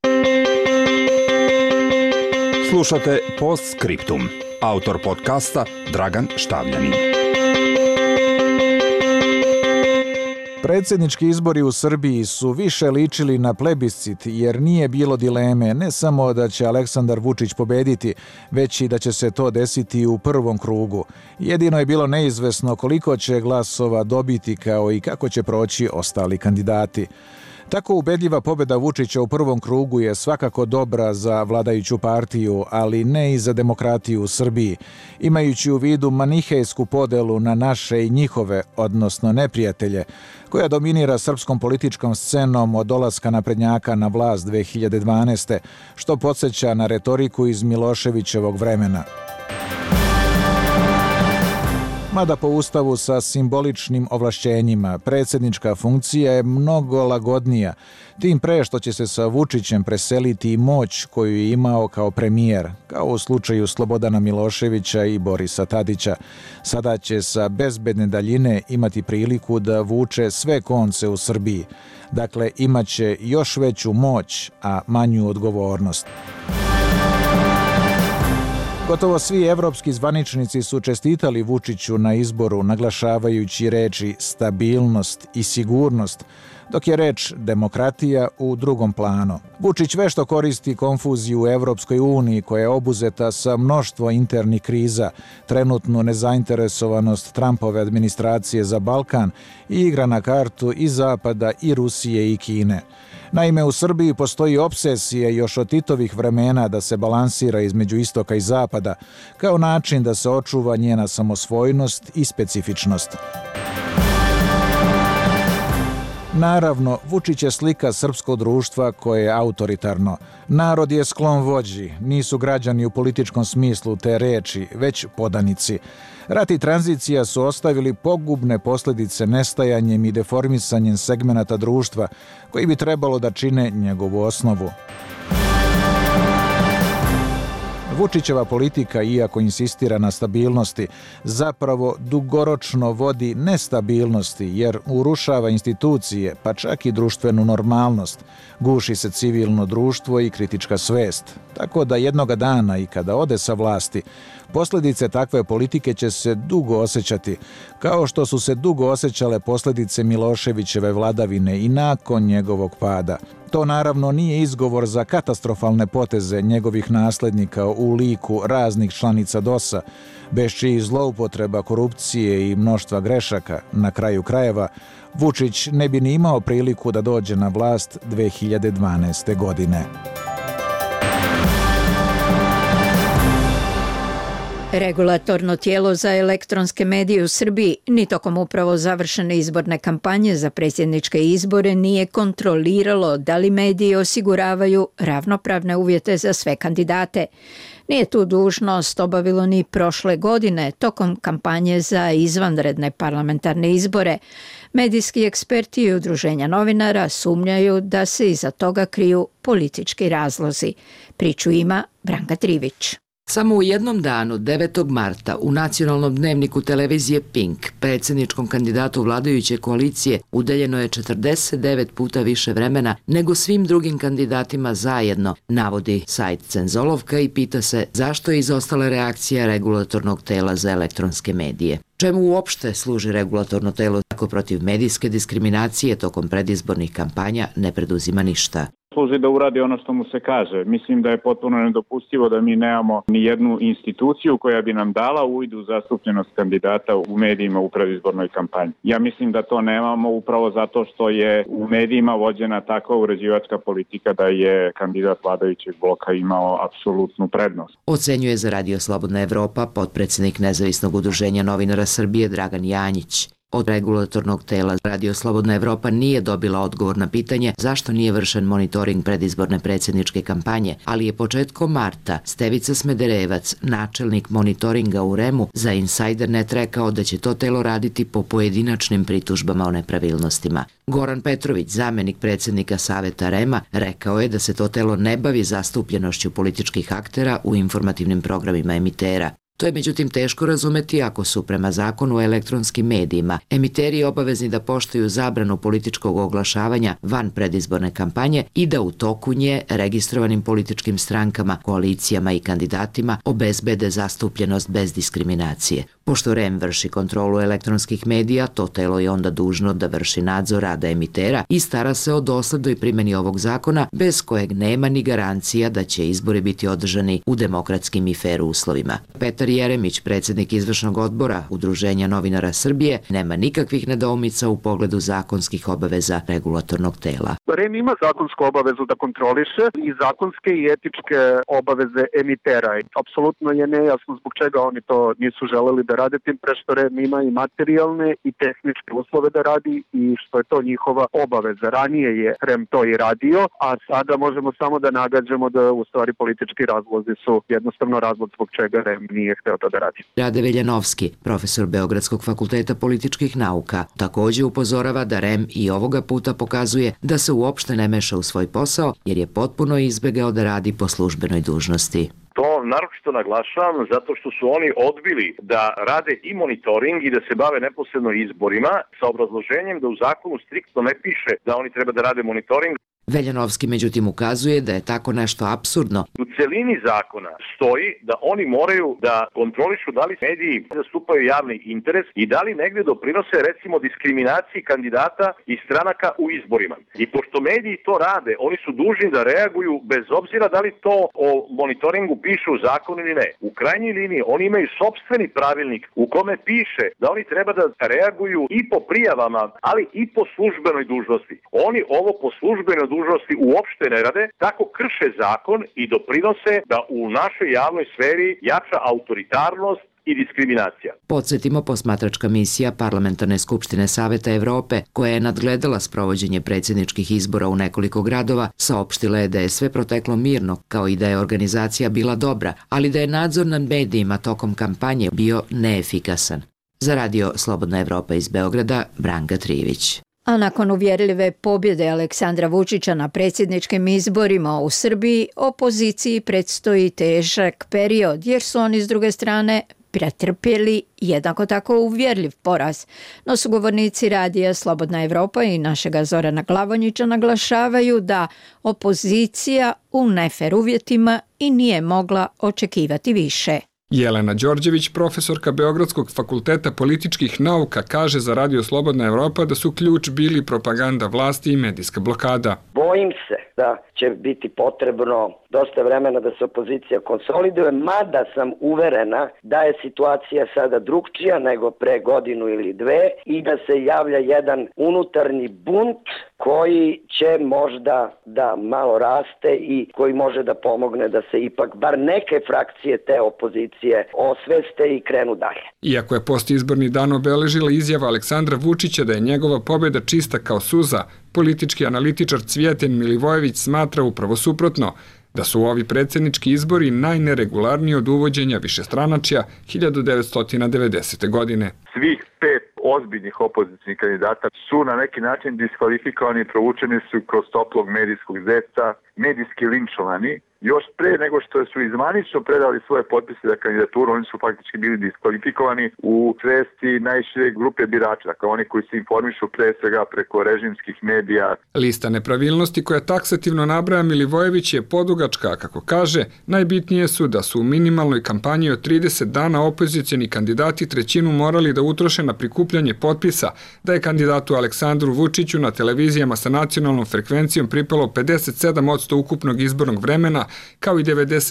Slušate Postscriptum. Autor podcasta Dragan Štavljanin. Predsjednički izbori u Srbiji su više ličili na plebiscit jer nije bilo dileme ne samo da će Aleksandar Vučić pobediti, već i da će se to desiti u prvom krugu. Jedino je bilo neizvesno koliko će glasova dobiti kao i kako će proći ostali kandidati. Tako ubedljiva pobjeda Vučića u prvom krugu je svakako dobra za vladajuću partiju, ali ne i za demokratiju u Srbiji, imajući u vidu manihejsku podelu na naše i njihove, odnosno neprijatelje, koja dominira srpskom političkom scenom od dolaska naprednjaka na vlast 2012. što podsjeća na retoriku iz Miloševićevog vremena. Mada po Ustavu sa simboličnim ovlašćenjima, predsjednička funkcija je mnogo lagodnija, tim pre što će se sa Vučićem preseliti i moć koju je imao kao premijer, kao u slučaju Slobodana Miloševića i Borisa Tadića. Sada će sa bezbedne daljine imati priliku da vuče sve konce u Srbiji. Dakle, imaće još veću moć, a manju odgovornost. Gotovo svi evropski zvaničnici su čestitali Vučiću na izboru, naglašavajući reči stabilnost i sigurnost, dok je reč demokratija u drugom planu. Vučić vešto koristi konfuziju u Evropskoj uniji koja je obuzeta sa mnoštvo internih kriza, trenutnu nezainteresovanost Trumpove administracije za Balkan i igra na kartu i Zapada i Rusije i Kine. Naime, u Srbiji postoji opsesija još od Titovih vremena da se balansira između istoka i zapada, kao način da se očuva njena samosvojnost i specifičnost. Naravno, Vučić je slika srpskog društva koje je autoritarno. Narod je sklon vođi, nisu građani u političkom smislu te reči, već podanici. Rat i tranzicija su ostavili pogubne posljedice nestajanjem i deformisanjem segmenata društva koji bi trebalo da čine njegovu osnovu. Vučićeva politika, iako insistira na stabilnosti, zapravo dugoročno vodi nestabilnosti jer urušava institucije, pa čak i društvenu normalnost. Guši se civilno društvo i kritička svest. Tako da jednoga dana i kada ode sa vlasti, posljedice takve politike će se dugo osjećati, kao što su se dugo osjećale posljedice Miloševićeve vladavine i nakon njegovog pada. To naravno nije izgovor za katastrofalne poteze njegovih naslednika u liku raznih članica DOS-a, bez čijih zloupotreba, korupcije i mnoštva grešaka, na kraju krajeva, Vučić ne bi ni imao priliku da dođe na vlast 2012. godine. Regulatorno tijelo za elektronske medije u Srbiji ni tokom upravo završene izborne kampanje za predsjedničke izbore nije kontroliralo da li mediji osiguravaju ravnopravne uvjete za sve kandidate. Nije tu dužnost obavilo ni prošle godine tokom kampanje za izvanredne parlamentarne izbore. Medijski eksperti i udruženja novinara sumnjaju da se iza toga kriju politički razlozi. Priču ima Branka Trivić. Samo u jednom danu, 9. marta, u nacionalnom dnevniku televizije Pink, predsjedničkom kandidatu vladajuće koalicije, udeljeno je 49 puta više vremena nego svim drugim kandidatima zajedno, navodi sajt Cenzolovka i pita se zašto je izostala reakcija regulatornog tela za elektronske medije. Čemu uopšte služi regulatorno telo ako protiv medijske diskriminacije tokom predizbornih kampanja ne preduzima ništa? zasluži da uradi ono što mu se kaže. Mislim da je potpuno nedopustivo da mi nemamo ni jednu instituciju koja bi nam dala uvid u zastupljenost kandidata u medijima u predizbornoj kampanji. Ja mislim da to nemamo upravo zato što je u medijima vođena takva uređivačka politika da je kandidat vladajućeg bloka imao apsolutnu prednost. Ocenjuje za Radio Slobodna Evropa potpredsednik Nezavisnog udruženja novinara Srbije Dragan Janjić. Od regulatornog tela Radio Slobodna Evropa nije dobila odgovor na pitanje zašto nije vršen monitoring predizborne predsjedničke kampanje, ali je početkom marta Stevica Smederevac, načelnik monitoringa u REM-u, za Insajdernet rekao da će to telo raditi po pojedinačnim pritužbama o nepravilnostima. Goran Petrović, zamenik predsjednika Saveta REM-a, rekao je da se to telo ne bavi zastupljenošću političkih aktera u informativnim programima emitera. To je međutim teško razumeti ako su prema zakonu o elektronskim medijima emiteri obavezni da poštuju zabranu političkog oglašavanja van predizborne kampanje i da u toku nje registrovanim političkim strankama, koalicijama i kandidatima obezbede zastupljenost bez diskriminacije. Pošto REM vrši kontrolu elektronskih medija, to telo je onda dužno da vrši nadzor rada emitera i stara se o doslednoj primjeni ovog zakona, bez kojeg nema ni garancija da će izbori biti održani u demokratskim i fer uslovima. Petar Jeremić, predsjednik izvršnog odbora Udruženja novinara Srbije, nema nikakvih nedoumica u pogledu zakonskih obaveza regulatornog tela. REM ima zakonsku obavezu da kontroliše i zakonske i etičke obaveze emitera. Apsolutno je nejasno zbog čega oni to nisu želeli da rade, tim pre što REM ima i materijalne i tehničke uslove da radi i što je to njihova obaveza. Ranije je REM to i radio, a sada možemo samo da nagađamo da u stvari politički razlozi su jednostavno razlog zbog čega REM nije hteo to da radi. Rade Veljanovski, profesor Beogradskog fakulteta političkih nauka, također upozorava da REM i ovoga puta pokazuje da se uopšte ne meša u svoj posao jer je potpuno izbegao da radi po službenoj dužnosti. To naročito naglašavam zato što su oni odbili da rade i monitoring i da se bave neposredno izborima sa obrazloženjem da u zakonu striktno ne piše da oni treba da rade monitoring. Veljanovski međutim ukazuje da je tako nešto apsurdno. U celini zakona stoji da oni moraju da kontrolišu da li mediji zastupaju javni interes i da li negdje doprinose recimo diskriminaciji kandidata i stranaka u izborima. I pošto mediji to rade, oni su dužni da reaguju bez obzira da li to o monitoringu piše u zakonu ili ne. U krajnjoj liniji oni imaju sopstveni pravilnik u kome piše da oni treba da reaguju i po prijavama, ali i po službenoj dužnosti. Oni ovo po službenoj dužnosti uopšte ne rade, tako krše zakon i doprinose da u našoj javnoj sferi jača autoritarnost i diskriminacija. Podsjetimo, posmatračka misija Parlamentarne skupštine Saveta Evrope, koja je nadgledala sprovođenje predsjedničkih izbora u nekoliko gradova, saopštila je da je sve proteklo mirno, kao i da je organizacija bila dobra, ali da je nadzor nad medijima tokom kampanje bio neefikasan. Za Radio Slobodna Evropa iz Beograda, Branka Trivić. A nakon uvjerljive pobjede Aleksandra Vučića na predsjedničkim izborima u Srbiji, opoziciji predstoji težak period, jer su oni s druge strane pretrpjeli jednako tako uvjerljiv poraz. No sugovornici Radija Slobodna Evropa i našega Zorana Glavonjića naglašavaju da opozicija u nefer uvjetima i nije mogla očekivati više. Jelena Đorđević, profesorka Beogradskog fakulteta političkih nauka, kaže za Radio Slobodna Evropa da su ključ bili propaganda vlasti i medijska blokada. Bojim se da će biti potrebno dosta vremena da se opozicija konsoliduje, mada sam uverena da je situacija sada drugčija nego pre godinu ili dve i da se javlja jedan unutarnji bunt koji će možda da malo raste i koji može da pomogne da se ipak bar neke frakcije te opozicije osveste i krenu dalje. Iako je postizborni dan obeležila izjava Aleksandra Vučića da je njegova pobjeda čista kao suza, politički analitičar Cvjeten Milivojević smatra upravo suprotno, da su ovi predsjednički izbori najneregularniji od uvođenja višestranačja 1990. godine. Svih 5 ozbiljnih opozicijnih kandidata su na neki način diskvalifikovani i provučeni su kroz toplog medijskog zeca, medijski linčovani još pre nego što su izvanično predali svoje potpise za kandidaturu, oni su faktički bili diskvalifikovani u svesti najšire grupe birača, dakle oni koji se informišu pre svega preko režimskih medija. Lista nepravilnosti koja taksativno nabraja Milivojević je podugačka, kako kaže, najbitnije su da su u minimalnoj kampanji od 30 dana opozicioni kandidati trećinu morali da utroše na prikupljanje potpisa, da je kandidatu Aleksandru Vučiću na televizijama sa nacionalnom frekvencijom pripalo 57% ukupnog izbornog vremena, kao i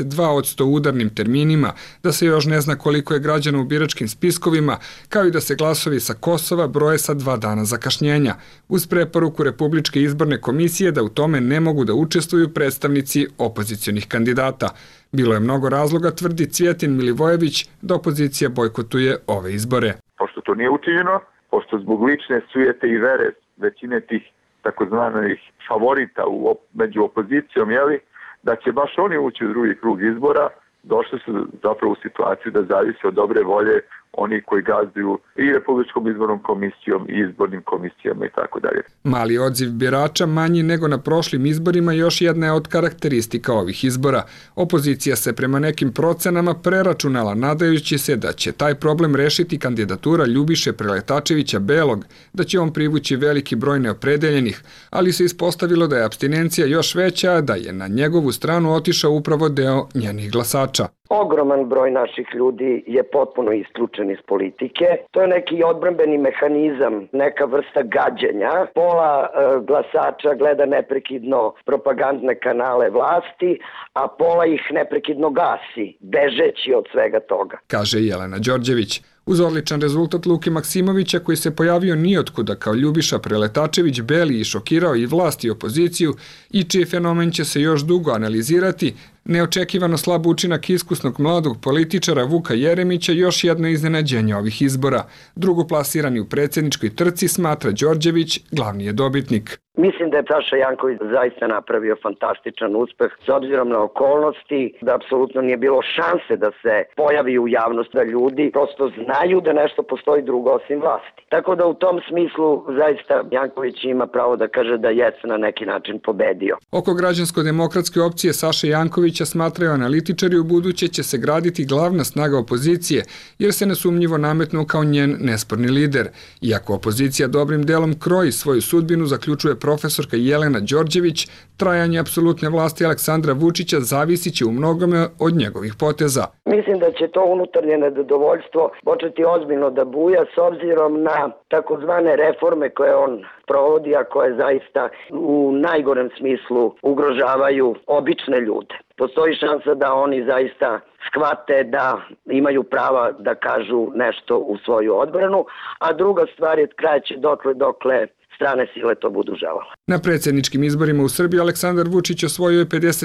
92% u udarnim terminima, da se još ne zna koliko je građana u biračkim spiskovima, kao i da se glasovi sa Kosova broje sa 2 dana zakašnjenja, uz preporuku Republičke izborne komisije da u tome ne mogu da učestvuju predstavnici opozicionih kandidata. Bilo je mnogo razloga, tvrdi Cvijetin Milivojević, da opozicija bojkotuje ove izbore. Pošto to nije učinjeno, pošto zbog lične sujete i vere većine tih takozvanih favorita među opozicijom, da će baš oni ući u drugi krug izbora, došli su zapravo u situaciju da zavise od dobre volje oni koji gazduju i Republičkom izbornom komisijom i izbornim komisijama i tako dalje. Mali odziv birača, manji nego na prošlim izborima, još jedna je od karakteristika ovih izbora. Opozicija se prema nekim procenama preračunala, nadajući se da će taj problem rešiti kandidatura Ljubiše Preletačevića Belog, da će on privući veliki broj neopredeljenih, ali se ispostavilo da je apstinencija još veća, a da je na njegovu stranu otišao upravo deo njenih glasača. Ogroman broj naših ljudi je potpuno isključen iz politike. To je neki odbrambeni mehanizam, neka vrsta gađenja. Pola glasača gleda neprekidno propagandne kanale vlasti, a pola ih neprekidno gasi, bežeći od svega toga. Kaže Jelena Đorđević. Uz odličan rezultat Luke Maksimovića, koji se pojavio nijotkuda kao Ljubiša Preletačević Beli i šokirao i vlast i opoziciju, i čiji fenomen će se još dugo analizirati, neočekivano slab učinak iskusnog mladog političara Vuka Jeremića još jedno iznenađenje ovih izbora. Drugoplasirani u predsjedničkoj trci, smatra Đorđević, glavni je dobitnik. Mislim da je Saša Janković zaista napravio fantastičan uspeh s obzirom na okolnosti, da apsolutno nije bilo šanse da se pojavi u javnost, da ljudi prosto znaju da nešto postoji drugo osim vlasti. Tako da u tom smislu zaista Janković ima pravo da kaže da je na neki način pobedio. Oko građansko-demokratske opcije Saše Jankovića, smatraju analitičari, u buduće će se graditi glavna snaga opozicije, jer se nesumnjivo nametnuo kao njen nesporni lider. Iako opozicija dobrim delom kroji svoju sudbinu, zaključuje profesorka Jelena Đorđević, trajanje apsolutne vlasti Aleksandra Vučića zavisit će u mnogome od njegovih poteza. Mislim da će to unutarnje nezadovoljstvo početi ozbiljno da buja s obzirom na takozvane reforme koje on provodi, a koje zaista u najgorem smislu ugrožavaju obične ljude. Postoji šansa da oni zaista shvate da imaju prava da kažu nešto u svoju odbranu, a druga stvar je trajaće dokle strane sile to budu želale. Na predsjedničkim izborima u Srbiji Aleksandar Vučić osvojio je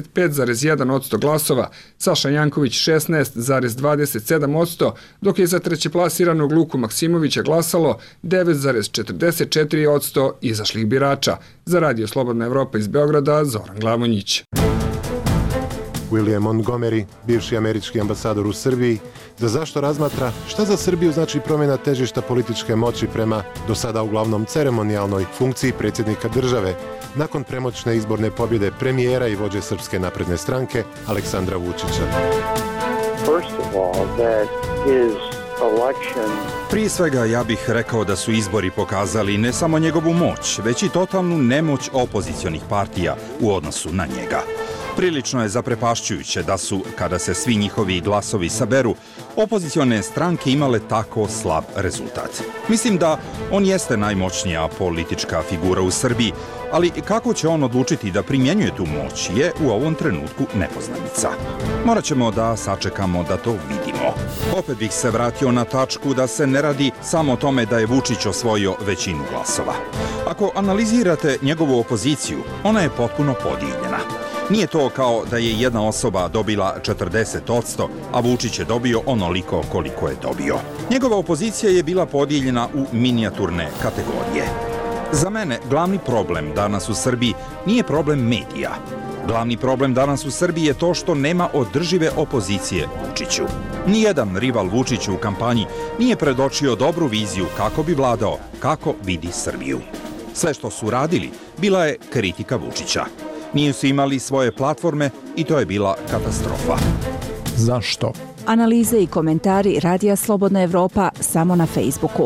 55,1% glasova, Saša Janković 16,27%, dok je za trećeplasiranog Luku Maksimovića glasalo 9,44% izašlih birača. Za Radio Slobodna Evropa iz Beograda, Zoran Glavonjić. William Montgomery, bivši američki ambasador u Srbiji, za zašto razmatra šta za Srbiju znači promjena težišta političke moći prema do sada uglavnom ceremonijalnoj funkciji predsjednika države nakon premoćne izborne pobjede premijera i vođe Srpske napredne stranke Aleksandra Vučića. Prije svega ja bih rekao da su izbori pokazali ne samo njegovu moć, već i totalnu nemoć opozicionih partija u odnosu na njega. Prilično je zaprepašćujuće da su, kada se svi njihovi glasovi saberu, opozicione stranke imale tako slab rezultat. Mislim da on jeste najmoćnija politička figura u Srbiji, ali kako će on odlučiti da primjenjuje tu moć je u ovom trenutku nepoznanica. Morat ćemo da sačekamo da to vidimo. Opet bih se vratio na tačku da se ne radi samo o tome da je Vučić osvojio većinu glasova. Ako analizirate njegovu opoziciju, ona je potpuno podijeljena. Nije to kao da je jedna osoba dobila 40%, a Vučić je dobio onoliko koliko je dobio. Njegova opozicija je bila podijeljena u minijaturne kategorije. Za mene glavni problem danas u Srbiji nije problem medija. Glavni problem danas u Srbiji je to što nema održive opozicije Vučiću. Nijedan rival Vučiću u kampanji nije predočio dobru viziju kako bi vladao, kako vidi Srbiju. Sve što su radili bila je kritika Vučića. Nisu imali svoje platforme i to je bila katastrofa. Zašto? Analize i komentari Radija Slobodna Evropa samo na Facebooku.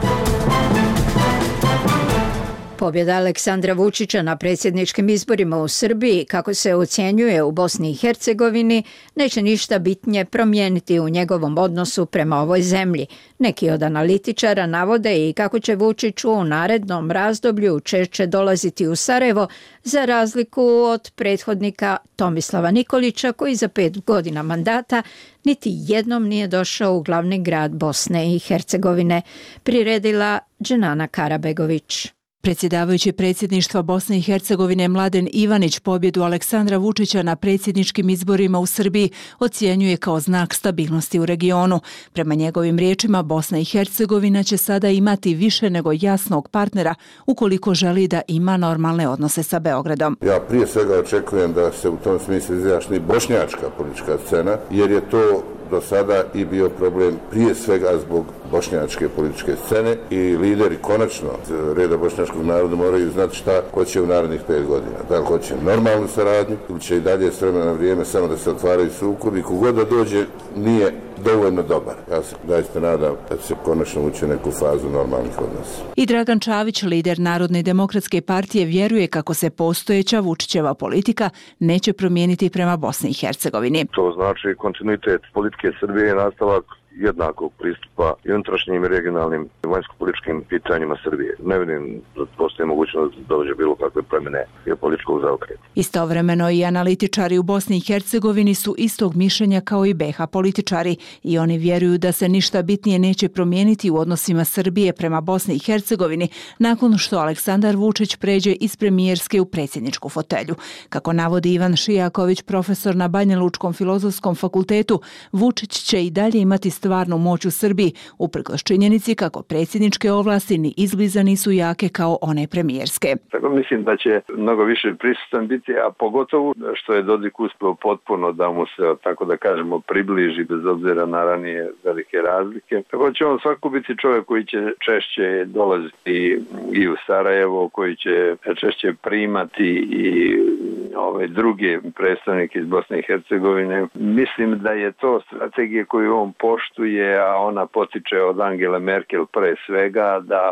Pobjeda Aleksandra Vučića na predsjedničkim izborima u Srbiji, kako se ocjenjuje u Bosni i Hercegovini, neće ništa bitnije promijeniti u njegovom odnosu prema ovoj zemlji. Neki od analitičara navode i kako će Vučić u narednom razdoblju češće dolaziti u Sarajevo, za razliku od prethodnika Tomislava Nikolića, koji za 5 godina mandata niti jednom nije došao u glavni grad Bosne i Hercegovine, priredila Dženana Karabegović. Predsjedavajući predsjedništva Bosne i Hercegovine Mladen Ivanić pobjedu Aleksandra Vučića na predsjedničkim izborima u Srbiji ocjenjuje kao znak stabilnosti u regionu. Prema njegovim riječima, Bosna i Hercegovina će sada imati više nego jasnog partnera ukoliko želi da ima normalne odnose sa Beogradom. Ja prije svega očekujem da se u tom smislu izjašnji bošnjačka politička scena, jer je to do sada i bio problem prije svega zbog bošnjačke političke scene i lideri konačno reda bošnjačkog naroda moraju znati šta hoće u narednih 5 godina. Da li hoće normalnu saradnju ili će i dalje s vremena na vrijeme samo da se otvaraju sukobi. Kogod da dođe nije dovoljno dobar. Ja se zaista nadam da će se konačno ući u neku fazu normalnih odnosa. I Dragan Čavić, lider Narodne demokratske partije, vjeruje kako se postojeća Vučićeva politika neće promijeniti prema Bosni i Hercegovini. To znači kontinuitet politike Srbije i nastavak jednakog pristupa i unutrašnjim i regionalnim vanjsko-političkim pitanjima Srbije. Ne vidim da postoji mogućnost da dođe bilo kakve promjene geopolitičkog zaokreta. Istovremeno i analitičari u Bosni i Hercegovini su istog mišljenja kao i BiH političari i oni vjeruju da se ništa bitnije neće promijeniti u odnosima Srbije prema Bosni i Hercegovini nakon što Aleksandar Vučić pređe iz premijerske u predsjedničku fotelju. Kako navodi Ivan Šijaković, profesor na Banjalučkom filozofskom fakultetu, Vučić će i dalje imati stvarnu moć u Srbiji, uprkos činjenici kako predsjedničke ovlasti ni izbliza nisu jake kao one premijerske. Tako mislim da će mnogo više prisutan biti, a pogotovo što je Dodik uspeo potpuno da mu se, tako da kažemo, približi bez obzira na ranije velike razlike. Tako će on svako biti čovjek koji će češće dolaziti i u Sarajevo, koji će češće primati i ove druge predstavnike iz Bosne i Hercegovine. Mislim da je to strategija koju on poštuje, a ona potiče od Angele Merkel pre svega, da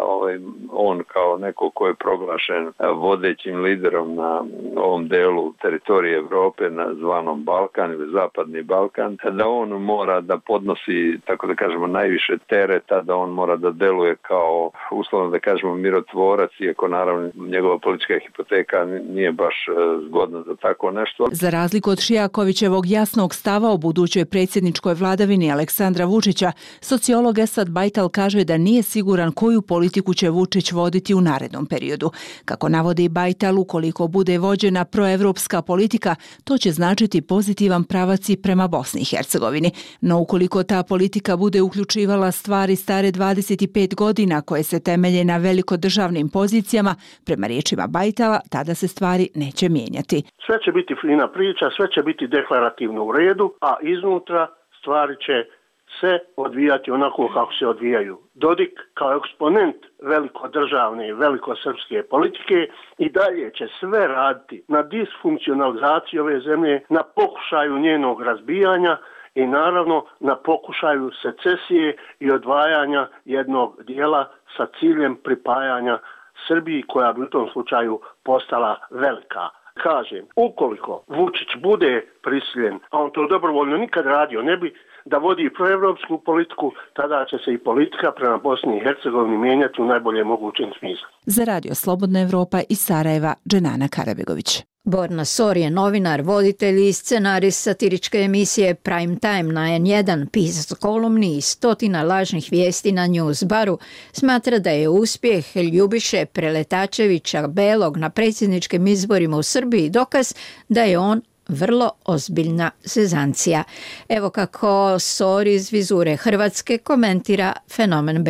on kao neko ko je proglašen vodećim liderom na ovom delu teritorije Evrope, nazvanom Balkan ili Zapadni Balkan, da on mora da podnosi, tako da kažemo, najviše tereta, da on mora da deluje kao, uslovno da kažemo, mirotvorac, iako naravno njegova politička hipoteka nije baš zgodna za tako nešto. Za razliku od Šijakovićevog jasnog stava o budućoj predsjedničkoj vladavini Aleksandra Vučića, sociolog Esad Bajtal kaže da nije siguran koju politiku će Vučić voditi u narednom periodu. Kako navodi Bajtal, ukoliko bude vođena proevropska politika, to će značiti pozitivan pravac i prema Bosni i Hercegovini. No ukoliko ta politika bude uključivala stvari stare 25 godina koje se temelje na velikodržavnim pozicijama, prema riječima Bajtala, tada se stvari neće mijenjati. Sve će biti fina priča, sve će biti deklarativno u redu, a iznutra stvari će se odvijati onako kako se odvijaju. Dodik kao eksponent velikodržavne i velikosrpske politike i dalje će sve raditi na disfunkcionalizaciji ove zemlje, na pokušaju njenog razbijanja i naravno na pokušaju secesije i odvajanja jednog dijela sa ciljem pripajanja Srbiji, koja bi u tom slučaju postala velika. Kažem, ukoliko Vučić bude prisiljen, a on to dobrovoljno nikad radio ne bi, da vodi proevropsku politiku, tada će se i politika prema Bosni i Hercegovini mijenjati u najbolje mogućem smislu. Za Radio Slobodna Evropa iz Sarajeva, Dženana Karabegović. Borna Sor je novinar, voditelj i scenarist satiričke emisije Prime Time na N1, pisac kolumni i stotina lažnih vijesti na Newsbaru, smatra da je uspjeh Ljubiše Preletačevića Belog na predsjedničkim izborima u Srbiji dokaz da je on vrlo ozbiljna zezancija. Evo kako Sor iz Vizure Hrvatske komentira fenomen Beli.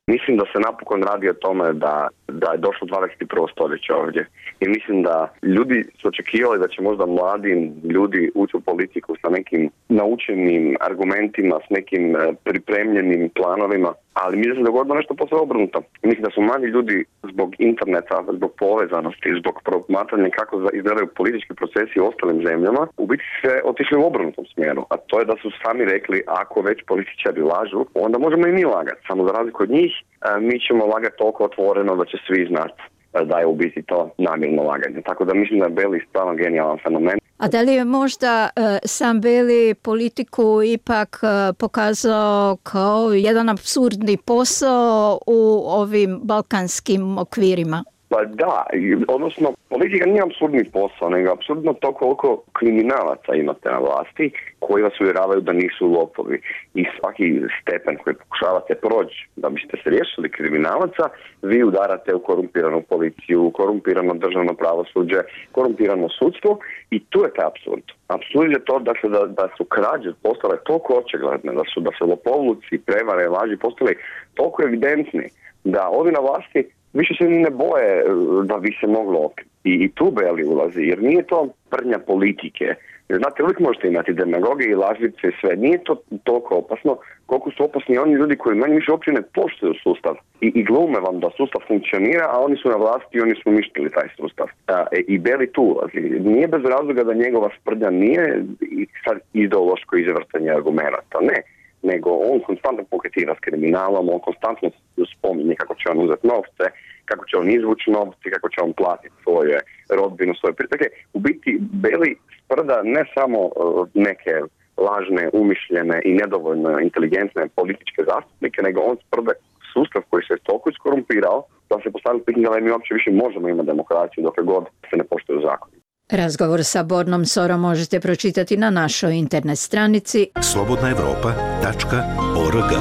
Mislim da se napokon radi o tome da je došlo 21. stoljeće ovdje. I mislim da ljudi su očekivali da će možda mladi ljudi ući u politiku sa nekim naučenim argumentima, s nekim pripremljenim planovima, ali mislim da se dogodilo nešto posve obrnuto. Mislim da su mladi ljudi zbog interneta, zbog povezanosti, zbog promatranja kako izgledaju politički procesi u ostalim zemljama, u biti se otišli u obrnutom smjeru. A to je da su sami rekli, ako već političari lažu, onda možemo i mi lagati. Samo za razliku od njih, mi ćemo lagati toliko otvoreno da će svi znati da je u biti to namjerno laganje. Tako da mislim da je Bailey stvarno genijalan fenomen. A da li je možda sam Bailey politiku ipak pokazao kao jedan apsurdni posao u ovim balkanskim okvirima? Pa da, odnosno politika nije apsurdni posao, nego apsurdno to koliko kriminalaca imate na vlasti koji vas uvjeravaju da nisu lopovi. I svaki stepen koji pokušavate proći da biste se riješili kriminalaca, vi udarate u korumpiranu policiju, korumpirano državno pravosuđe, korumpirano sudstvo i tu je taj apsurd. Apsurd je to da su krađe postale toliko očigledne, da su lopovluci, prevare, laži postali toliko evidentni da ovi na vlasti više se ne boje da bi se moglo otkriti. I tu Bailey ulazi, jer nije to prdnja politike. Jer znate, uvijek možete imati demagogije i lažlice i sve. Nije to toliko opasno koliko su opasni oni ljudi koji manje više uopće ne poštuju sustav. I glume vam da sustav funkcionira, a oni su na vlasti i oni su uništili taj sustav. I Bailey tu ulazi. Nije bez razloga da njegova sprdnja nije sad ideološko izvrtanje argumenta. Ne. Nego on konstantno koketira s kriminalom, on konstantno spominje kako će on uzeti novce, kako će on izvući novce, kako će on platiti svoje rodbinu, svoje prijatelje. U biti Bailey sprda ne samo neke lažne, umišljene i nedovoljno inteligentne političke zastupnike, nego on sprda sustav koji se toliko iskorumpirao da se postavili pitanje da mi uopće više možemo imati demokraciju dok god se ne poštuju zakoni. Razgovor sa Bornom Sorom možete pročitati na našoj internet stranici slobodnaevropa.org.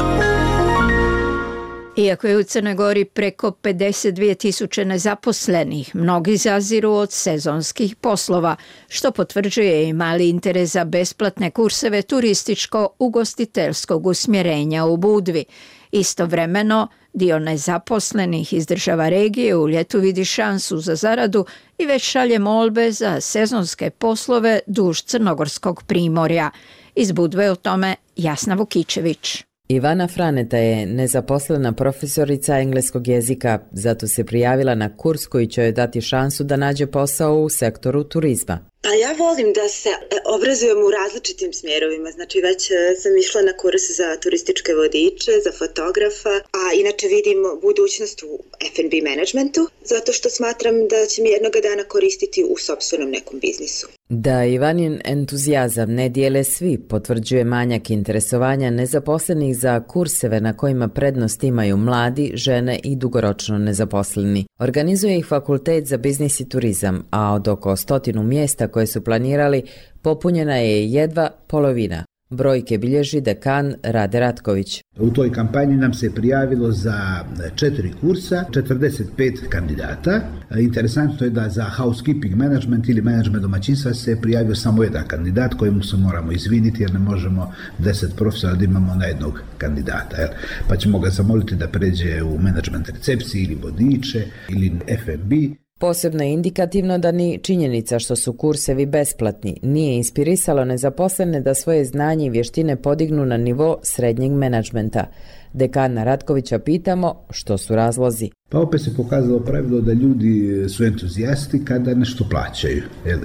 Iako je u Crnoj Gori preko 52.000 nezaposlenih, mnogi zaziru od sezonskih poslova, što potvrđuje i mali interes za besplatne kurseve turističko-ugostiteljskog usmjerenja u Budvi. Istovremeno, dio nezaposlenih iz država regije u ljetu vidi šansu za zaradu i već šalje molbe za sezonske poslove duž Crnogorskog primorja. Iz Budve o tome Jasna Vukičević. Ivana Franeta je nezaposlena profesorica engleskog jezika, zato se prijavila na kurs koji će joj dati šansu da nađe posao u sektoru turizma. Pa ja volim da se obrazujem u različitim smjerovima, znači već sam išla na kurs za turističke vodiče, za fotografa, a inače vidim budućnost u F&B managementu, zato što smatram da će mi jednoga dana koristiti u sopstvenom nekom biznisu. Da Ivanin entuzijazam ne dijele svi, potvrđuje manjak interesovanja nezaposlenih za kurseve na kojima prednost imaju mladi, žene i dugoročno nezaposleni. Organizuje ih Fakultet za biznis i turizam, a od oko 100 mjesta koje su planirali, popunjena je jedva polovina. Brojke bilježi dekan Rade Ratković. U toj kampanji nam se prijavilo za 4 kursa 45 kandidata. Interesantno je da za housekeeping management ili management domaćinstva se prijavio samo jedan kandidat kojemu se moramo izviniti jer ne možemo 10 profesora da imamo na jednog kandidata. Pa ćemo ga zamoliti da pređe u management recepciji ili vodiče ili F&B. Posebno je indikativno da ni činjenica što su kursevi besplatni nije inspirisalo nezaposlene da svoje znanje i vještine podignu na nivo srednjeg menadžmenta. Dekana Ratkovića pitamo što su razlozi. Pa opet se pokazalo pravilo da ljudi su entuzijasti kada nešto plaćaju.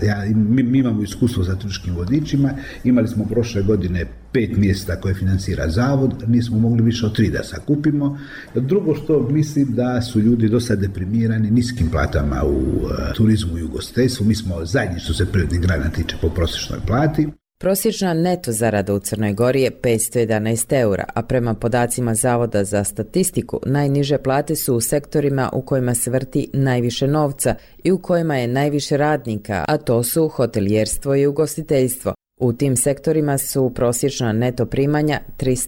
Mi imamo iskustvo za turističkim vodičima, imali smo prošle godine 5 mjesta koje financira zavod, nismo mogli više od 3 da sakupimo. Drugo što mislim da su ljudi dosta deprimirani niskim platama u turizmu i ugostiteljstvu. Mi smo zadnji što se prirodnih grana tiče po prosječnoj plati. Prosječna neto zarada u Crnoj Gori je 511 eura, a prema podacima Zavoda za statistiku, najniže plate su u sektorima u kojima se vrti najviše novca i u kojima je najviše radnika, a to su hotelijerstvo i ugostiteljstvo. U tim sektorima su prosječna neto primanja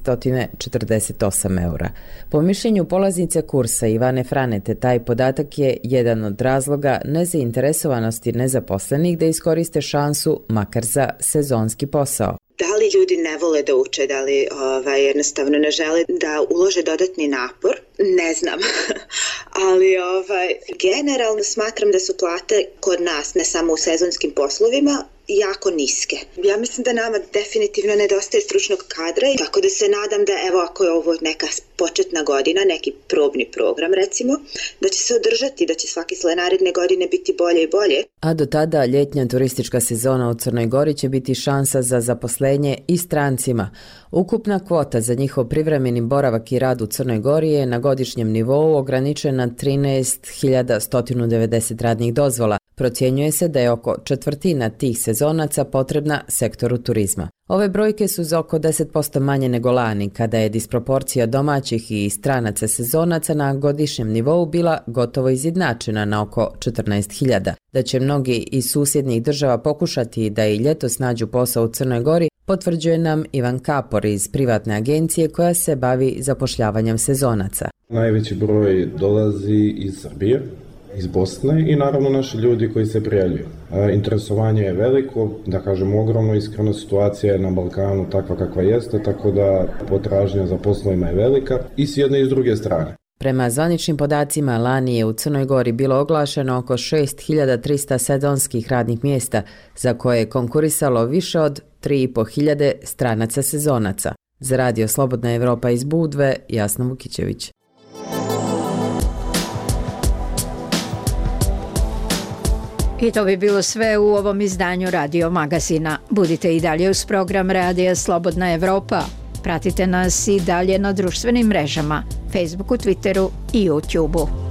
348 eura. Po mišljenju polaznice kursa Ivane Franete, taj podatak je jedan od razloga nezainteresovanosti nezaposlenih da iskoriste šansu makar za sezonski posao. Da li ljudi ne vole da uče, da li jednostavno ne žele da ulože dodatni napor Ne znam, ali generalno smatram da su plate kod nas, ne samo u sezonskim poslovima, jako niske. Ja mislim da nama definitivno nedostaje stručnog kadra, tako da se nadam da ako je ovo neka početna godina, neki probni program recimo, da će se održati, da će svake naredne godine biti bolje i bolje. A do tada ljetnja turistička sezona u Crnoj Gori će biti šansa za zaposlenje i strancima. Ukupna kvota za njihov privremeni boravak i rad u Crnoj Gori je na godišnjem nivou ograničena na 13.190 radnih dozvola. Procjenjuje se da je oko četvrtina tih sezonaca potrebna sektoru turizma. Ove brojke su za oko 10% manje nego lani, kada je disproporcija domaćih i stranaca sezonaca na godišnjem nivou bila gotovo izjednačena na oko 14.000. Da će mnogi iz susjednih država pokušati da i ljetos nađu posao u Crnoj Gori, potvrđuje nam Ivan Kapor iz privatne agencije koja se bavi zapošljavanjem sezonaca. Najveći broj dolazi iz Srbije, iz Bosne i naravno naši ljudi koji se prijavljuju. Interesovanje je veliko, da kažem ogromno, iskreno situacija je na Balkanu takva kakva jeste, tako da potražnja za poslovima je velika i s jedne i s druge strane. Prema zvaničnim podacima, lani je u Crnoj Gori bilo oglašeno oko 6.300 sezonskih radnih mjesta, za koje je konkurisalo više od 3.500 stranaca sezonaca. Za Radio Slobodna Evropa iz Budve, Jasna Vukićević. I to bi bilo sve u ovom izdanju Radio Magazina. Budite i dalje uz program Radija Slobodna Evropa. Pratite nas i dalje na društvenim mrežama, Facebooku, Twitteru i YouTubeu.